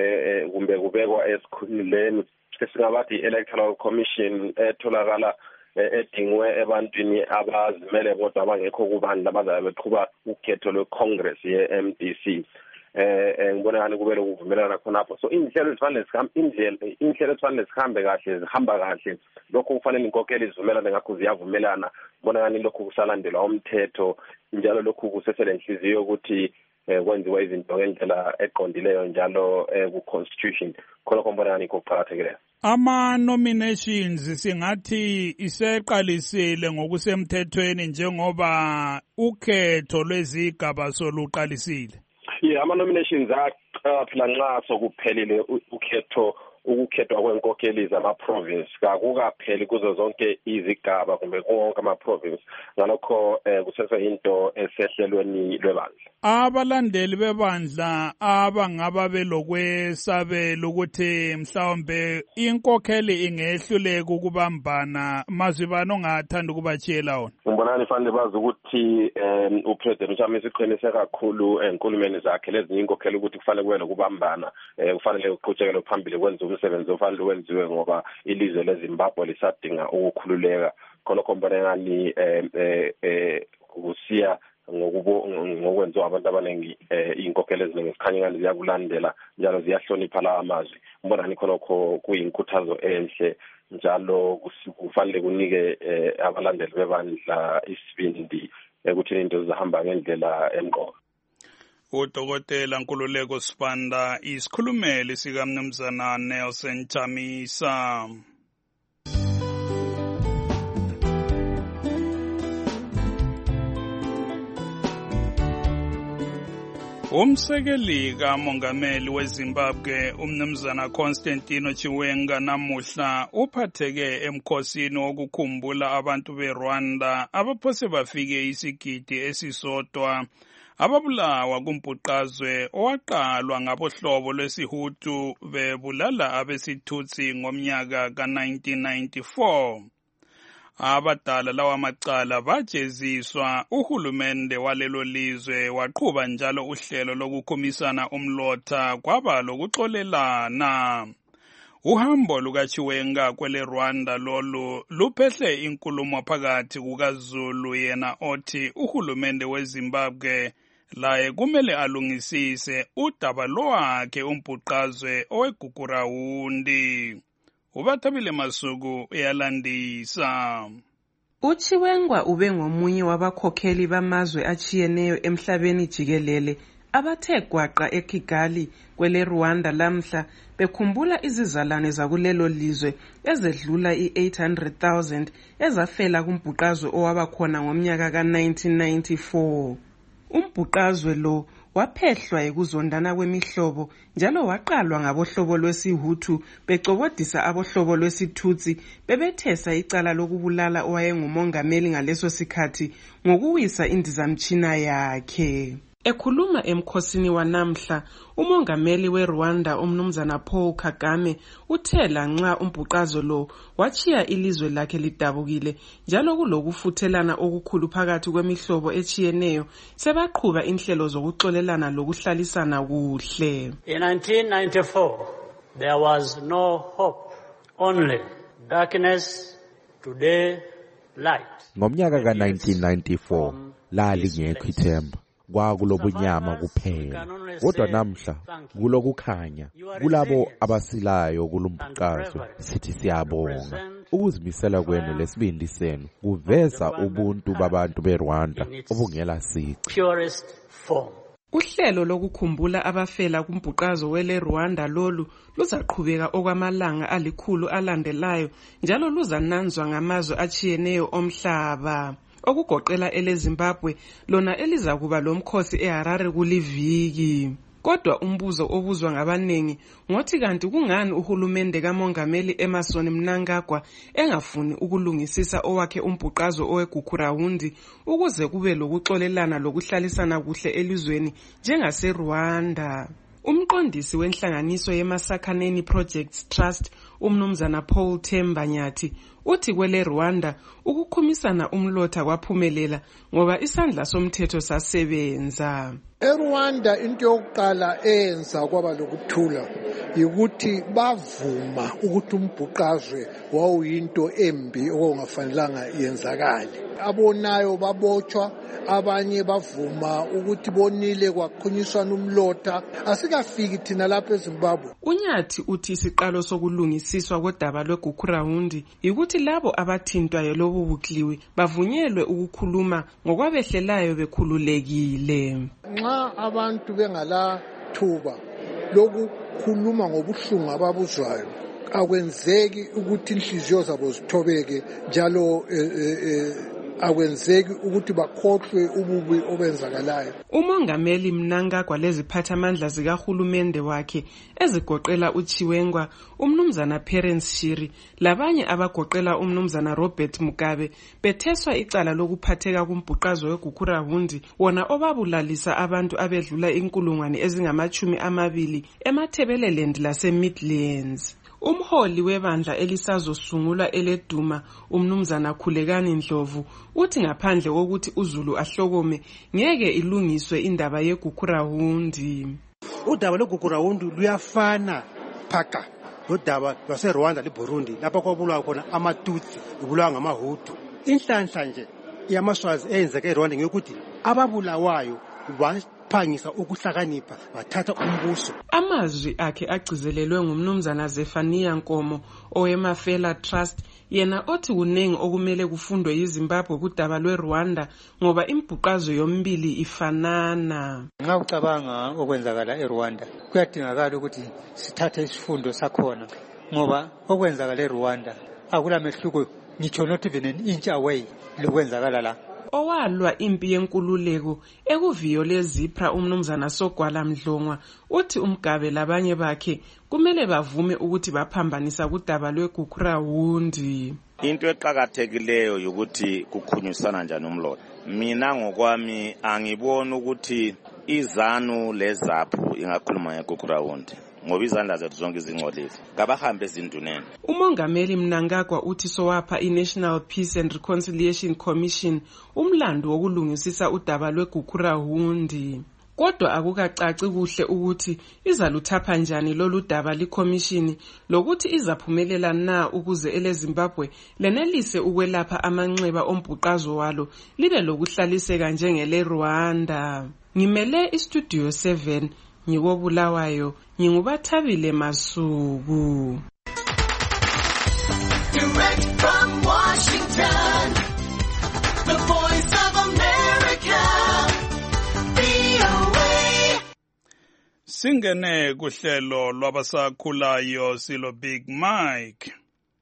kumbe kubekwa esikhundleni esingabathi i-Electoral Commission etholakala edingwe ebantwini abazimele kodwa abangekho kubandla abazabe beqhuba ukhetho lwe-Congress ye-MDC. Ngibona ngani kubele ukuvumelana khonapho. So inhlelo ezifanele zihambe kahle zihamba kahle. Lokho kufanele inkokheli zivumelane ngakho ziyavumelana. Ngibona ngani lokho kusalandelwa umthetho njalo lokho kusesele inhliziyo ukuthi kwenziwa izinto ngendlela eqondileyo njalo ku-constitution. Khona ngibona ngani kuqakathekile. Ama-nominations singathi iseqalisile ngokusemthethweni njengoba ukhetho lwezigaba soluqalisile. Ama-nominations aqaphela nxa sokuphelile ukukhethwa kwenkokheli zama-province kakukapheli kuzo zonke izigaba kumbe konke ama-province ngalokho kuseseyinto esehlelweni lwebandla. Abalandeli bebandla abangaba belokwesabela ukuthi mhlawumbe inkokheli ingehluleka ukubambana mazibani ongathanda ukubatshiyela wona? Ngibonani fanele bazi ukuthi upresident Chamisa iqinise kakhulu enkulumeni zakhe lezinye inkokheli ukuthi kufanele kube lokubambana, kufanele uqhubekele phambili kwenza umsebenzi ofanele wenziwe ngoba ilizwe leZimbabwe lisadinga ukukhululeka. Khona khombona ngani kusiya ngokwenziwa abantu abaningi inkokheli eziningi sikhanya ngani ziyakulandela njalo ziyahlonipha lawa amazwi. Ngibona ngani khonokho kuyinkuthazo enhle njalo kufanele kunike abalandeli bebandla isibindi ukuthi into zihamba ngendlela emqoka. Udokotela Nkululeko Sibanda, isikhulumeli sikaMnumzana Nelson Chamisa. Umsekeli kamongameli weZimbabwe uMnumzana Constantino Chiwenga namuhla uphatheke emkhosini wokukhumbula abantu beRwanda abaphose bafike isigidi esisodwa ababulawa kumbhuqazwe owaqalwa ngabohlobo lwesiHutu bebulala abesithutsi ngomnyaka ka-1994. Abadala lawa macala bajeziswa. Uhulumende walelo lizwe waqhuba njalo uhlelo lokukhumisana umlotha kwaba lokuxolelana. Uhambo lukaChiwenga kwele Rwanda lolu luphehle inkulumo phakathi kukaZulu yena othi uhulumende weZimbabwe laye kumele alungisise udaba lwakhe umbhuqazwe oweGugurawundi. Ubathabile Masuku uyalandisa. uChiwenga ube ngomunye wabakhokheli bamazwe achiyeneyo emhlabeni jikelele abathe gwaqa eKigali kwele Rwanda lamhla bekhumbula izizalwane zakulelo lizwe ezedlula i-800,000 ezafela kumbhuqazwe owabakhona ngomnyaka ka-1994. Umbhuqazwe lo waphehlwa ekuzondana kwemihlobo njalo waqalwa ngabohlobo lwesiHutu becobodisa abohlobo lwesithutsi bebethesa icala lokubulala owayengumongameli ngaleso sikhathi ngokuwisa indizamtshina yakhe. Ekhuluma emkhosini wanamhla, umongameli weRwanda uMnumzana Paul Kagame uthe lanxa umbhuqazo lo wachiya ilizwe lakhe lidabukile njalo kulokufuthelana okukhulu phakathi kwemihlobo echiyeneyo sebaqhuba inhlelo zokuxolelana lokuhlalisana kuhle. In 1994 there was no hope, only darkness, today light. Ngomnyaka ka-1994 lalingekho ithemba, kwakulobunyama kuphela. Kodwa namhla kulokukhanya kulabo abasilayo kulumbhuqazwe. Sithi siyabonga ukuzimisela kwenu lesibindi senu kuveza ubuntu babantu beRwanda obungela sici. Uhlelo lokukhumbula abafela kumbhuqazo wele Rwanda lolu luzaqhubeka okwamalanga alikhulu alandelayo njalo luzananzwa ngamazwe achiyeneyo omhlaba. Okugoqela eleZimbabwe lona elizakuba lomkhosi eHarare kuliviki. Kodwa umbuzo obuzwa ngabanengi ngothi kanti kungani uhulumende kamongameli Emmerson Mnangagwa engafuni ukulungisisa owakhe umbhuqazo oweGugurawundi ukuze kube lokuxolelana lokuhlalisana kuhle elizweni njengaseRwanda. Umqondisi wenhlanganiso yeMasakhaneni Projects Trust uMnumzana Paul Themba Nyathi uthi kwele Rwanda ukukhumisana umlotha kwaphumelela ngoba isandla somthetho sasebenza. eRwanda into yokuqala eyenza kwaba lokuthula ukuthi bavuma ukuthi umbhuqazwe wawuyinto embi okungafanelanga yenzakale. Abonayo babotshwa, abanye bavuma ukuthi bonile kwaqhunyiswana umlotha. Asikafiki thina lapha eZimbabwe. Unyathi uthi isiqalo sokulungisiswa kodaba lweGukurahundi ukuthi labo abathintwayo lobu bukliwi bavunyelwe ukukhuluma ngokwabehlelayo bekhululekile. Nxa abantu bengala thuba lokukhuluma ngobuhlungu ababuzwayo, akwenzeki ukuthi inhliziyo zabo zithobeke, njalo akwenzeki ukuthi bakhohlwe ububi obenzakalayo. Umongameli Mnangagwa leziphathamandla zikahulumende wakhe ezigoqela uChiwengwa, umnumzana Perence Shiri labanye abagoqela umnumzana Robert Mugabe betheswa icala lokuphatheka kumbhuqazo weGukurahundi wona obabulalisa abantu abedlula 20,000 eMathebeleland laseMidlands. Umholi webandla elisazosungulwa eleduma umnumzana Khulekani Ndlovu uthi ngaphandle kokuthi uZulu ahlokome ngeke ilungiswe indaba yeGukurahundi. Udaba lweGukurahundi luyafana phaka lodaba lwaseRwanda leBurundi lapho kwabulawa khona amaTutsi kubulawa ngamaHutu. Inhlanhla nje yamaswazi eyenzeke eRwanda ngokuthi ababulawayo phangisa ukuhlakanipha bathatha umbuso. Amazwi akhe agcizelelwe ngumnumzana Zefania Nkomo owemafela Trust, yena othi kunengi okumele kufundwe yiZimbabwe kudaba lweRwanda ngoba imbhuqazo yombili ifanana. Nxa ucabanga okwenzakala eRwanda kuyadingakala ukuthi sithathe isifundo sakhona ngoba okwenzakala eRwanda akula mehluko ngitsho not even an inch away lokwenzakala la. Owalwa impi yenkululeko ekuviyo lezipra umnumzana Sogwala Mdlongwa uthi uMgabe labanye bakhe kumele bavume ukuthi baphambanisa kudaba lweGukurahundi. Into eqhakathekileyo ukuthi kukhunyusana njani umlotha. Mina ngokwami angibona ukuthi iZANU leZAPHU ingakhuluma ngeGukurahundi ngoba izandla zethu zonke izingcolile kabahambe ezinduneni. Umongameli Mnangagwa uthi sowapha iNational Peace and Reconciliation Commission umlando wokulungisisa udaba lweGukurahundi. Kodwa akukacaci kuhle ukuthi izaluthapha njani lolu daba likhomishini lokuthi izaphumelela na ukuze eleZimbabwe lenelise ukwelapha amanxeba ombhuqazo walo libe lokuhlaliseka njengeleRwanda. Ngimele iStudio 7 ngikobulawayo ngingubathabile Masuku. Direct from Washington, the voice of America, VOA. Singene kuhlelo lwabasakhulayo silo Big Mike.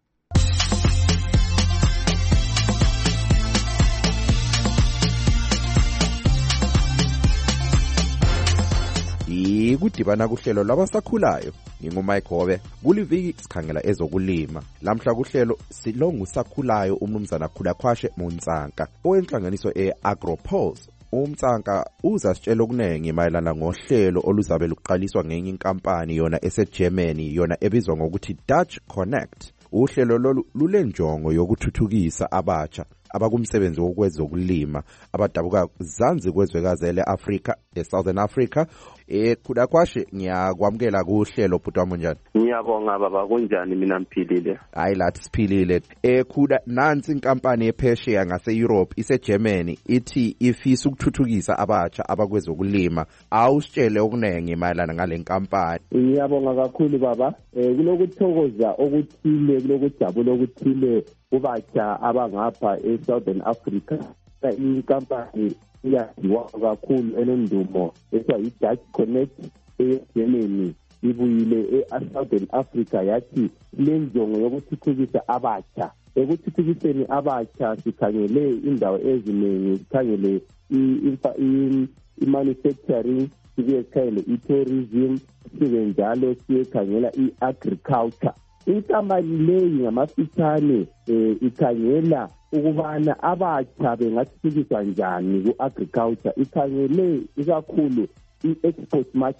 Kudibana kuhlelo labasakhulayo ngingumike Hobe kuliviki sikhangela ezokulima. Lamhla kuhlelo silongu sakhulayo umnumzana Khulakhwashe Monsanka owenhlanganiso eAgropulse. Umtsanka uzasitshela okunengi mayelana ngohlelo oluzabe luqaliswa ngenye inkampani yona eseGermany yona ebizwa ngokuthi Dutch Connect. Uhlelo lolu lulenjongo yokuthuthukisa abatsha abakumsebenzi wokwezokulima abadabuka zanzi kwezwekazi leAfrika eSouthern Africa. Khulakhwashe ngiyakwamukela kuhlelo bhuti wami njani? Ngiyabonga baba, kunjani? Mina mphilile. Hayi lathi siphilile. Khula nansi inkampani ephesheya ngase-Europe iseGermany ithi ifisa ukuthuthukisa abatsha abakwezokulima. Awusitshele okunengi mayelana ngale nkampani. Ngiyabonga kakhulu baba. Kulokuthokoza okuthile, kulokujabula okuthile kubatsha abangapha eSouthern Africa. Inkampani iyaziwa kakhulu enendumo ethiwa yi-Dutch Connect eGermany ibuyile eSouthern Africa yathi lenjongo yokuthuthukisa abatsha. Ekuthuthukiseni abatsha sikhangele indawo eziningi, sikhangele i-manufacturing, sikhangele i-tourism, sibe njalo sikhangela i-agriculture. Inkampani leyi ngamafitshane ikhangela ukubana abatsha bengathuthukiswa njani ku-agriculture. Ikhangele ikakhulu i-export market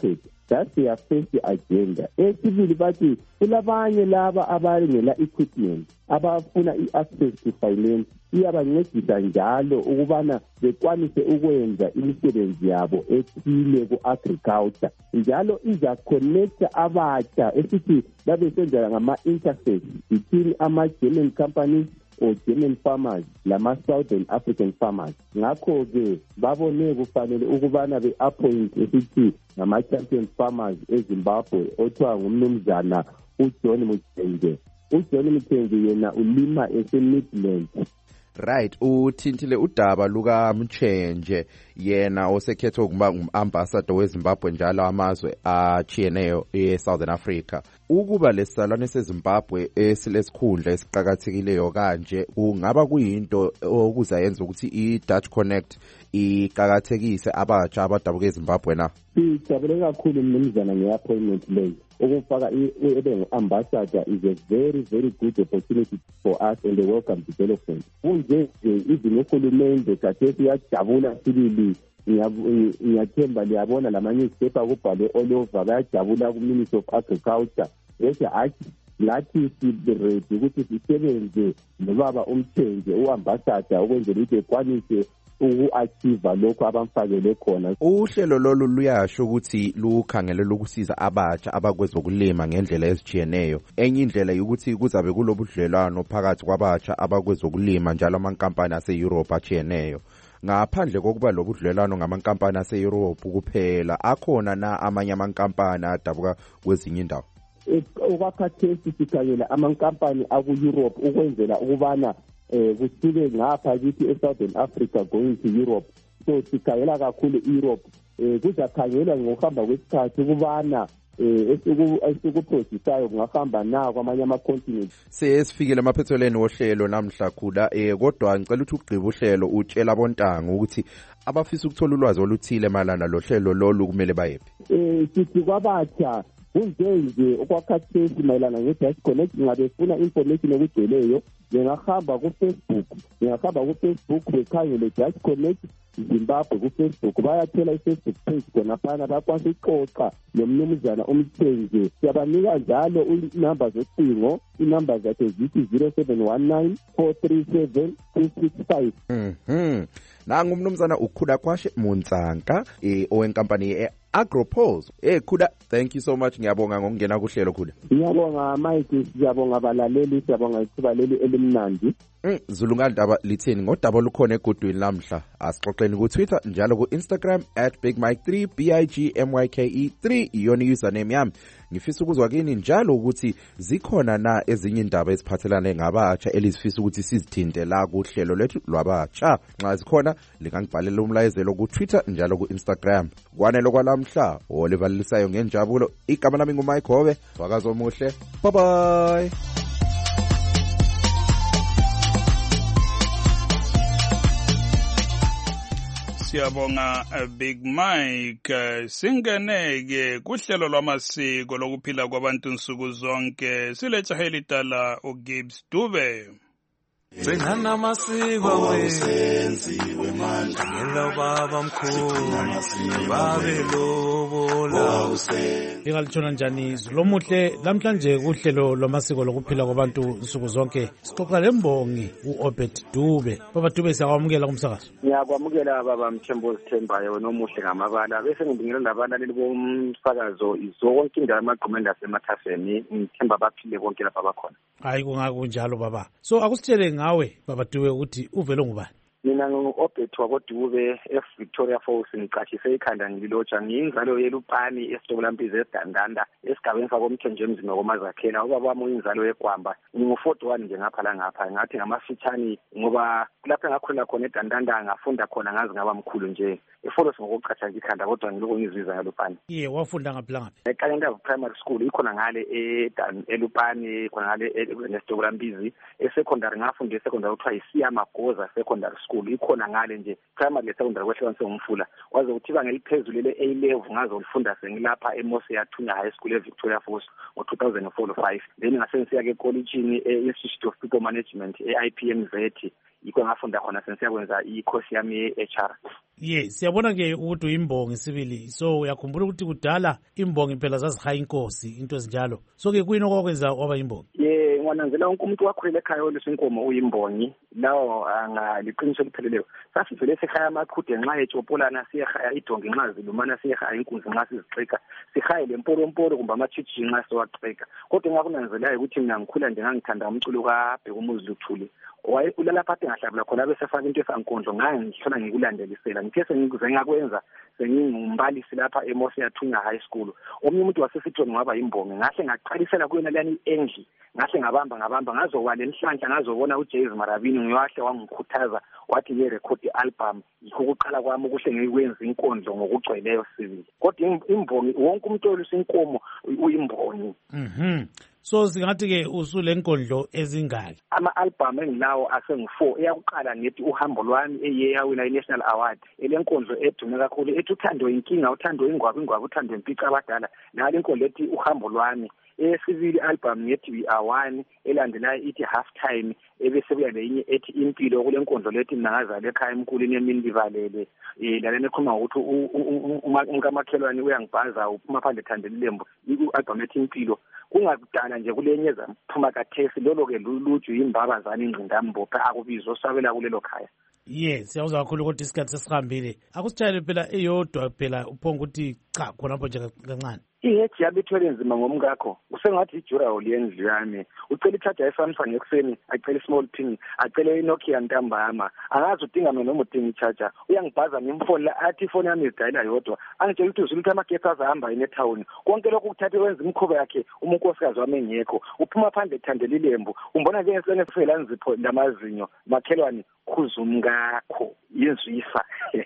That's their first agenda. Esibili bathi kulabanye laba abangela equipment abafuna i-access to finance iyabancedisa njalo ukubana bekwanise ukwenza imisebenzi yabo ethile ku-agriculture. Njalo iza-connecta abatsha esithi babe senzela ngama-interface between ama-German companies or German farmers lama-Southern African farmers. Ngakho-ke babone kufanele ukubana be-appoint esithi ngama-champion farmers eZimbabwe othiwa ngumnumzana uJohn Muthenje. uJohn Muthenje yena ulima ese-Midlands. Right, uthintile udaba luka Mchenje yena osekhethwe ukuba ngumambassador weZimbabwe njalo amazwe achiyeneyo eSouthern Africa. Ukuba lesalwane seZimbabwe esilesikhundla esiqhakathekileyo kanje kungaba kuyinto okuzayenza ukuthi iDutch Connect iqhakathekise abatsha abadabuka eZimbabwe na. Sijabule kakhulu mnumzana nge-appointment leyo. Ukufaka ebe ngu-ambassador is a very, very good opportunity for us and a welcome development. Kunje even uhulumende khathesi uyajabula sibili ngiyathemba liyabona lama-newspaper kubhalwe all over bayajabula ku-Ministry of Agriculture. Bese lathi siready ukuthi sisebenze nobaba uMthenje u-ambassador ukwenzela ukuthi ekwanise uku-achieve lokho abamfakele khona. Uhlelo lolu luyasho ukuthi lukhangelela ukusiza abatsha abakwezokulima ngendlela ezijiyeneyo. Enye indlela ukuthi kuzabe kulobudlelwano phakathi kwabatsha abakwezokulima njalo amankampani ase-Europe ajiyeneyo. Ngaphandle kokuba lobudlelwano ngamankampani ase-Europe kuphela, akhona na amanye amankampani adabuka kwezinye indawo? Okwakhathesi sikhangela amankampani aku-Europe ukwenzela ukubana kusuke ngapha kithi eSouthern Africa going to Europe. So sikhangela kakhulu Europe. Kuzakhangelwa ngokuhamba kwesikhathi ukubana esikuprodusayo kungahamba na kwamanye ama-continent. Sesifikile emaphethelweni wohlelo namhla khula kodwa ngicela ukuthi ugqibe uhlelo utshela abontanga ukuthi abafisa ukuthola ulwazi oluthile malana lohlelo lolu kumele bayephi. Sithi kwabatsha kunje okwakhathesi mayelana nge-Dutch Connect ngabefuna information ekugcweleyo ngingahamba ku-Facebook bekhangele Dutch Connect Zimbabwe ku-Facebook bayathela i-Facebook page khonaphana bakwazi ukuxoxa nomnumzana uMthenje. Siyabanika njalo inamba zocingo, inamba zakhe zithi 0719 437 265. Nangu umnumzana uKhuda Kwashe Muntsanka owenkampani Agropulse. Khuda, thank you so much. Ngiyabonga ngokungena kuhlelo Khuda. Ngiyabonga Mike, siyabonga abalaleli, siyabonga ithuba leli elimnandi. Zulungandaba litheni ngodaba lukhona egudwini lamhla. Asixoxeni ku Twitter njalo ku Instagram @BigMike3 BIGMYKE3 iyona username yami. Ngifisa ukuzwa kini njalo ukuthi zikhona na ezinye indaba eziphathelane ngabatsha elizifisa ukuthi sizithinte la kuhlelo lethu lwabatsha. Nxa zikhona lingangibhalela umlayezelo ku Twitter njalo ku Instagram. Kwanele kwalamhla olivalisayo ngenjabulo. Igama lami nguMike Hobe. Wakazo muhle. Bye bye. Siyabonga Big Mike. Singeneke kuhlelo lwamasiko lokuphila kwabantu nsuku zonke. Siletha helidala uGibbs Dube. Bengana masiko wenziwe manje ngelo baba mkhulu babe lobola Ingalitshona njani Zlomuhle namhlanje kuhlelo lwamasiko lokuphila kwabantu nsuku zonke sixoxa lembongi uObed Dube. Baba Dube siyakwamukela kumsakazo. Ngiyakwamukela baba Mthembu Sithembayo nomuhle ngamabala bese ngibingelela nabantu bomsakazo izonke indawo amagqumenda asemathafeni ngithemba baphile konke lapha bakhona. Hayi kungakunjalo baba. So akusitshele ngawe baba Dube ukuthi uvele ngubani? Mina ngingu-Obed wakoDube eVictoria Falls ngiqashise ikhanda ngililotsha ngiyinzalo yeLupani esitokolamphizi esidandanda esigabeni sakomthenje emzini wakomazakhela ubaba wami uyinzalo yeGwamba ngingu-41 nje ngapha la ngapha ngathi ngamafitshane ngoba lapho engakhulela khona edandanda ngafunda khona ngazi ngaba mkhulu nje eFolos ngokuqasha ikhanda kodwa ngiloko ngizizwa ngalupani. Wafunda ngaphi la ngaphi? eKalenda Primary School ikhona ngale eLupani khona ngale esitokolamphizi esecondary ngafunda esecondary kuthiwa iSiyamagoza Secondary School ikhona ngale nje primary le-secondary kwehlukanise ngumfula waze kuthiba ngeliphezulu le-A level ngazolifunda sengilapha eMosia Thunya High School eVictoria Falls ngo-2004-05 then ngasengisiya ke-collegeini e-Institute of People Management e-IPMZ yikho ngafunda khona sengisiya kwenza i-course yami ye-HR. siyabona-ke ukuthi uyimbongi sibili, so uyakhumbula ukuthi kudala imbongi phela zazihaya inkosi, into ezinjalo. So-ke kuyini okwakwenza waba yimbongi? Ngiwananzela wonke umuntu wakhulele ekhaya olisa inkomo uyimbongi, lawo angaliqiniso elipheleleyo. Sasivele sihaya amaqhude nxa etshopolana, siyehaya idongi nxa zilumana, siyehaya inkunzi nxa sizixika, sihaye lemporomporo kumbe amachiji nxa siwaqheka. Kodwa engakunanzelayo ukuthi mina ngikhula nje ngangithanda umculo kaBhekumuzi Luthuli. Ulala phathi ngahlabula khona besefaka into esankondlo, ngangihlola ngikulandelisela. Ngithe sengize ngakwenza sengingumbalisi lapha eMosia Thunya High School. Omunye umuntu wasesithoni ngaba yimbongi, ngahle ngaqalisela kuyona lani endli, ngahle ngabamba ngazokuba lenhlanhla ngazobona uJames Marabini, ngiwahle wangikhuthaza wathi ngerecord album. Yikho ukuqala kwami ukuhle ngikwenza inkondlo ngokugcweleyo sibili. Kodwa imbongi wonke umuntu olisa inkomo uyimbongi. So singathi-ke usule nkondlo ezingaki? Ama-albhamu engilawo asengu-4. Eyakuqala ngethi uhambo lwami eyeyawina i-National Award, elenkondlo edume kakhulu ethi uthando inkinga, uthando ingwaba, uthando impica abadala, nale nkondlo ethi uhambo lwami. Eyesibili album ngethi We Are One, elandelayo ithi Half Time, ebese kuya lenye ethi impilo, kule nkondlo lethi nangazala ekhaya emkhulini emini livalele. Lalena ekhuluma ngokuthi umkamakhelwane uyangibhaza, uphuma phandle thandela ilembu, i-album ethi impilo. Kungakudala nje kulenye zaphuma kathesi, lolo-ke luluju yimbabazane ingqindambopha akubizwa osabela kulelo khaya. Siyawuza kakhulu ukuthi isikhathi sesihambile. Akusitshayele phela eyodwa phela uphonga ukuthi cha khonapho nje kancane. Iheji yami ithwele nzima ngomngakho, usengathi ijura yendlu yami. Ucela ithatha eSamsung ekuseni, acela small pin, acela iNokia ntambama. Angazi udinga mina noma udinga iCharger. Uyangibhaza ngimfola athi ifoni yami idayila yodwa. Angitshela ukuthi uzulutha amagetsi azahamba eNetown. Konke lokhu kuthathe wenza imkhoba yakhe unkosikazi wami engekho. Uphuma phandle ethandela ilembu. Umbona njengesene sifela nzipho lamazinyo. Makhelwane khuzumngakho yenzwisa.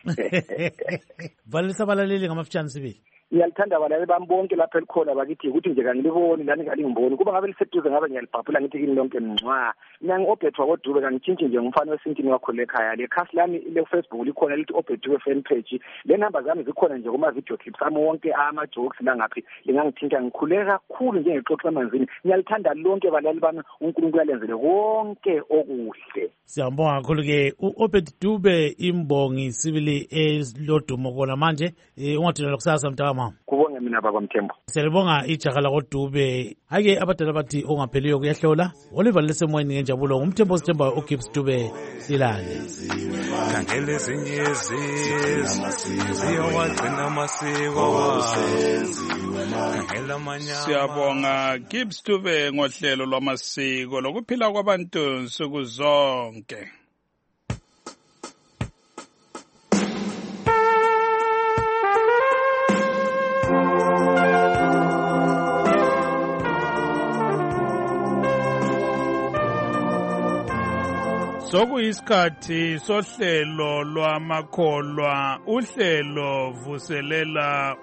Valisa balaleli ngamafutshane sibili. Ngiyalithanda abalali bami bonke lapha elikhona bakithi ukuthi nje kangiliboni lani ngalingiboni kuba ngabe liseduze ngabe ngiyalibhabhula ngithi kini lonke mncwa. Mina ngi-Obhethwa Kodube kangitshintshi nje ngumfana wesintini wakhulele ekhaya. Le khasi lami le-Facebook likhona lithi Obhethwe fan page. Le namba zami zikhona nje kuma-video clips ami wonke ama-jokes la ngaphi. Lingangithinta ngikhuleke kakhulu njengexoxa emanzini. Ngiyalithanda lonke abalali bami, uNkulunkulu alenzele konke okuhle. Siyambonga kakhulu-ke u-Obhethwe imbongi sibili elodumo kona manje. Ungathina kusasa mntaka kubonge mina bakwamthembo. Siyalibonga ijaha lakoDube. Ake abadala bathi ongapheliyo kuyahlola. Oliver lesemoyeni ngenjabulo ngumthembo sithemba uGibbs Dube silale. Kangele zinyezi ziyawagcina amasiko. Siyabonga Gibbs Dube ngohlelo lwamasiko lokuphila kwabantu nsuku zonke. Sokuyisikhathi sohlelo lwamakholwa, uhlelo vuselela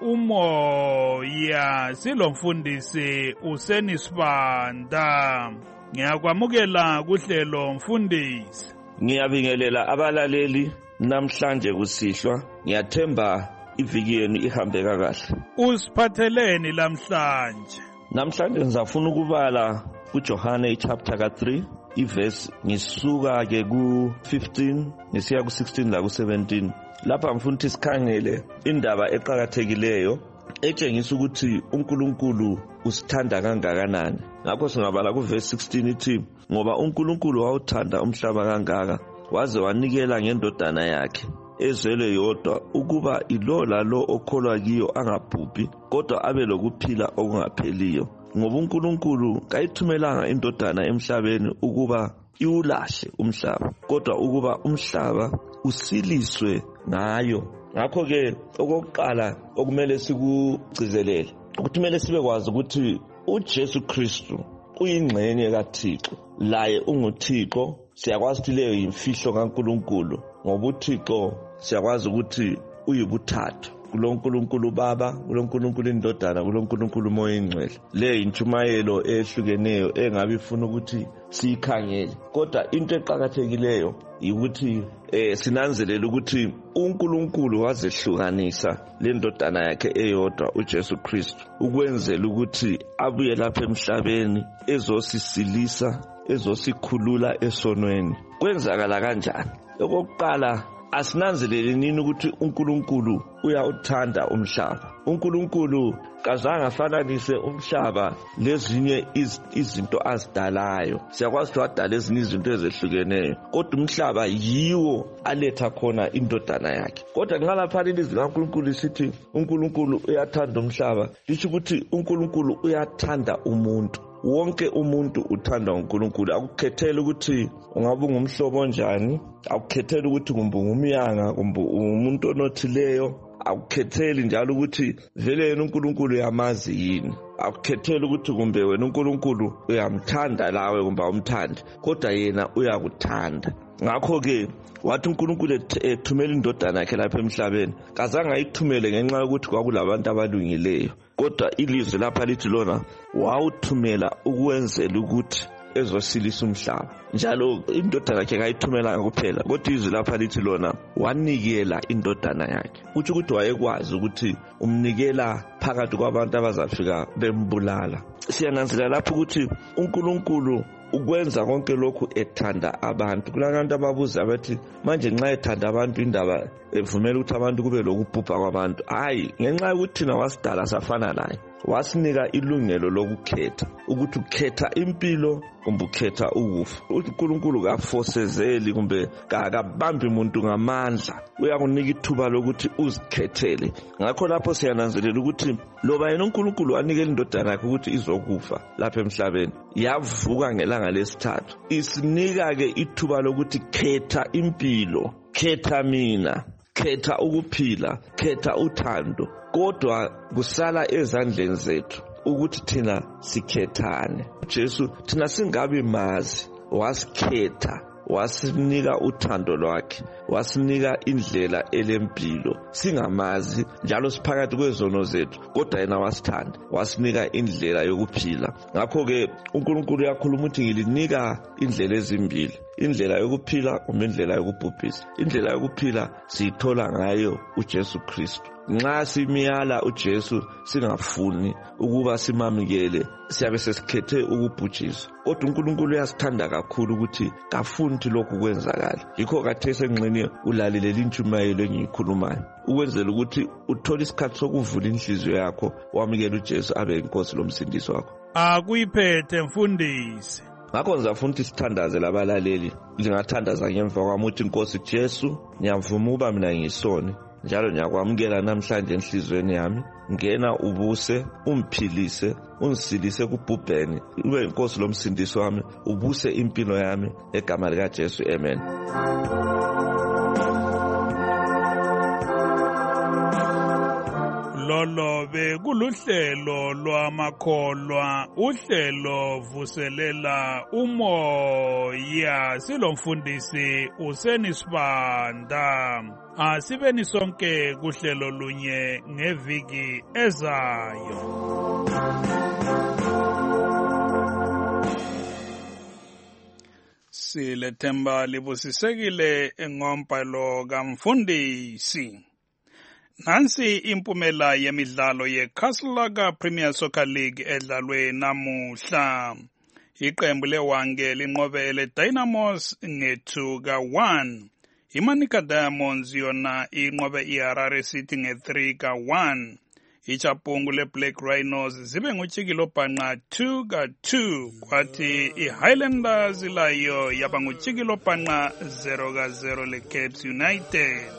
umoya. Silomfundisi uSenisibanda. Ngiyakwamukela kuhlelo mfundisi. Ngiyabingelela abalaleli namhlanje kusihlwa. Ngiyathemba iviki yenu ihambe kahle. Usiphatheleni lamhlanje? Namhlanje ngizafuna ukubala kuJohane chapter 3. Iverse ngisuka ke ku-15 ngisiya ku-16 la ku-17. Lapha ngifuna ukuthi sikhangele indaba eqhakathekileyo etshengisa ukuthi uNkulunkulu usithanda kangakanani. Ngakho singabala ku-verse 16 ithi, ngoba uNkulunkulu wawuthanda umhlaba kangaka waze wanikela ngendodana yakhe ezelwe yodwa, ukuba ilo lalo okholwa kiyo angabhubhi kodwa abe lokuphila okungapheliyo. Ngoba uNkulunkulu kayithumelanga indodana emhlabeni ukuba iwulahle umhlaba, kodwa ukuba umhlaba usiliswe ngayo. Ngakho ke okokuqala okumele sikugcizelele ukuthi kumele sibe kwazi ukuthi uJesu Kristu uyingxenye kaThixo, laye unguThixo. Siyakwazi ukuthi leyo yimfihlo kaNkulunkulu, ngoba uThixo siyakwazi ukuthi uyibuthathu. kuloNkulunkulu Baba, kuloNkulunkulu Indodana, kuloNkulunkulu Umoya Ingcwele. Le intshumayelo ehlukeneyo engabe ifuna ukuthi siyikhangele. Kodwa into eqhakathekileyo ukuthi sinanzelela ukuthi uNkulunkulu wazehlukanisa le ndodana yakhe eyodwa uJesu Kristu ukwenzela ukuthi abuye lapha emhlabeni ezosisilisa, ezosikhulula esonweni. Kwenzakala kanjani? Okokuqala asinanzelele nini ukuthi uNkulunkulu uyawuthanda umhlaba. uNkulunkulu kazange afananise umhlaba lezinye izinto azidalayo. Siyakwazi ukuthi wadala ezinye izinto ezehlukeneyo, kodwa umhlaba yiwo aletha khona indodana yakhe. Kodwa nxa lapha ilizwi likaNkulunkulu lisithi uNkulunkulu uyathanda umhlaba, lisho ukuthi uNkulunkulu uyathanda umuntu. Wonke umuntu uthanda uNkulunkulu. Akukhetheli ukuthi ungabe ungumhlobo njani, akukhetheli ukuthi kumbe ungumyanga kumbe umuntu onothileyo, akukhetheli njalo ukuthi vele yena uNkulunkulu uyamazi yini, akukhetheli ukuthi kumbe wena uNkulunkulu uyamthanda lawe kumbe awumthandi, kodwa yena uyakuthanda. Ngakho-ke wathi uNkulunkulu ethumela indodana yakhe lapha emhlabeni, kazange ayithumele ngenxa yokuthi kwakulabantu abalungileyo, kodwa ilizwi lapha lithi lona wawuthumela ukwenzela ukuthi ezosilisa umhlaba. Njalo indodana yakhe kayithumelanga kuphela, kodwa izwi lapha lithi lona wanikela indodana yakhe. Kuthi ukuthi wayekwazi ukuthi umnikela phakathi kwabantu abazafika bembulala. Siyananzelela lapho ukuthi uNkulunkulu ukwenza konke lokhu ethanda abantu. Kulabantu ababuza bathi manje nxa ethanda abantu indaba evumela ukuthi abantu kube lokubhubha kwabantu. Hayi, ngenxa yokuthi thina wasidala safana naye, wasinika ilungelo lokukhetha ukuthi ukhetha impilo kumbe ukhetha ukufa. uNkulunkulu kafosezeli kumbe kakabambi umuntu ngamandla, uyakunika ithuba lokuthi uzikhethele. Ngakho lapho siyananzelela ukuthi loba yena uNkulunkulu wanikela indodana yakhe ukuthi izokufa lapha emhlabeni, yavuka ngelanga lesithathu, isinika-ke ithuba lokuthi khetha impilo, khetha mina, khetha ukuphila, khetha uthando. Kodwa kusala ezandleni zethu ukuthi thina sikhethane. Jesu thina singabi mazi, wasikhetha, wasinika uthando lwakhe, wasinika indlela elempilo. Singamazi njalo siphakathi kwezono zethu, kodwa yena wasithanda, wasinika indlela yokuphila. Ngakho-ke uNkulunkulu uyakhuluma ukuthi ngilinika indlela ezimbili, indlela yokuphila kumbe indlela yokubhubhisa. Indlela yokuphila siyithola ngayo uJesu Kristu. Nxa simiyala uJesu singafuni ukuba simamukele, siyabe sesikhethe ukubhujiswa. Kodwa uNkulunkulu uyasithanda kakhulu ukuthi kafuni ukuthi lokhu kwenzakala. Yikho khathesi engxenye ulalele intshumayelo engiyikhulumayo, ukwenzela ukuthi uthole isikhathi sokuvula inhliziyo yakho, wamukele uJesu abe inkosi lomsindisi wakho. Akuyiphethe mfundisi. Ngakho ngizafuna ukuthi sithandaze labalaleli. Lingathandaza ngemva kwami uthi Nkosi Jesu, ngiyavuma ukuba mina ngiyisoni, njalo ngiyakwamukela namhlanje enhlizweni yami. Ngena ubuse, umphilise, ungisilise kubhubheni, ube inkosi lomsindisi wami, ubuse impilo yami egama lika Jesu. Amen. Lolo bekuluhlelo lwamakholwa, uhlelo vuselela umoya. Silomfundisi uSenisibanda. Asibeni sonke kuhlelo lunye ngeviki ezayo. Silethemba libusisekile ngombhalo kamfundisi. Nansi impumela yemidlalo yeCastle Premier Soccer League edlalwe namuhla. Iqembu leWange linqobe leDynamos nge2-1. iManica Diamonds yona inqobe iHarare City nge3-1. Ichapungu leBlack Rhinos zibe nguTshikilo Bhanqa 2-2. Kwathi iHighlanders layo yaba nguTshikilo Bhanqa 0-0 leCapes United.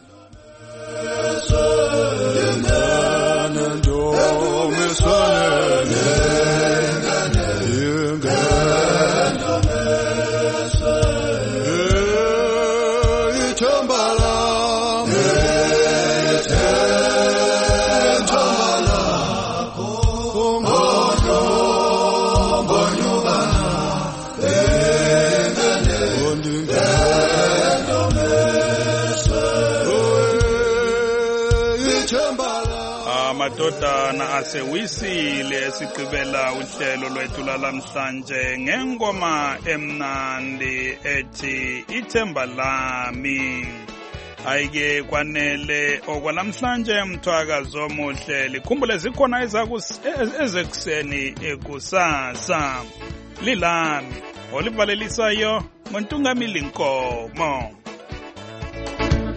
Amadodana asewisile esigqibela uhlelo lwethu lalamhlanje ngengoma emnandi ethi ithemba lami. Ayike kwanele okwalamhlanje mthwakazi omuhle. Likhumbule zikhona ezekuseni ekusasa. Lilami olivalelisayo ngontungamili Nkomo.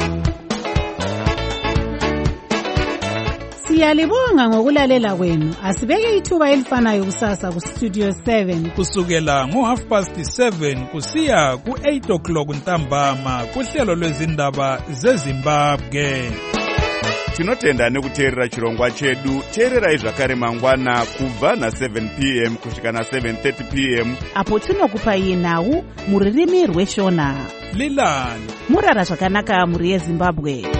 Siyalibonga ngokulalela kwenu. Asibeke ithuba elifanayo kusasa ku Studio 7 kusukela ngo7:30 kusiya ku8 o'clock ntambama kuhlelo lwezindaba zeZimbabwe. Tinotenda nekuteerera chirongwa chedu. Teererai zvakare mangwana kubva na7 p.m. kusvika na7:30 p.m. apo tinokupai nhau muririmi rweshona. Lilani murara zvakanaka muri yeZimbabwe.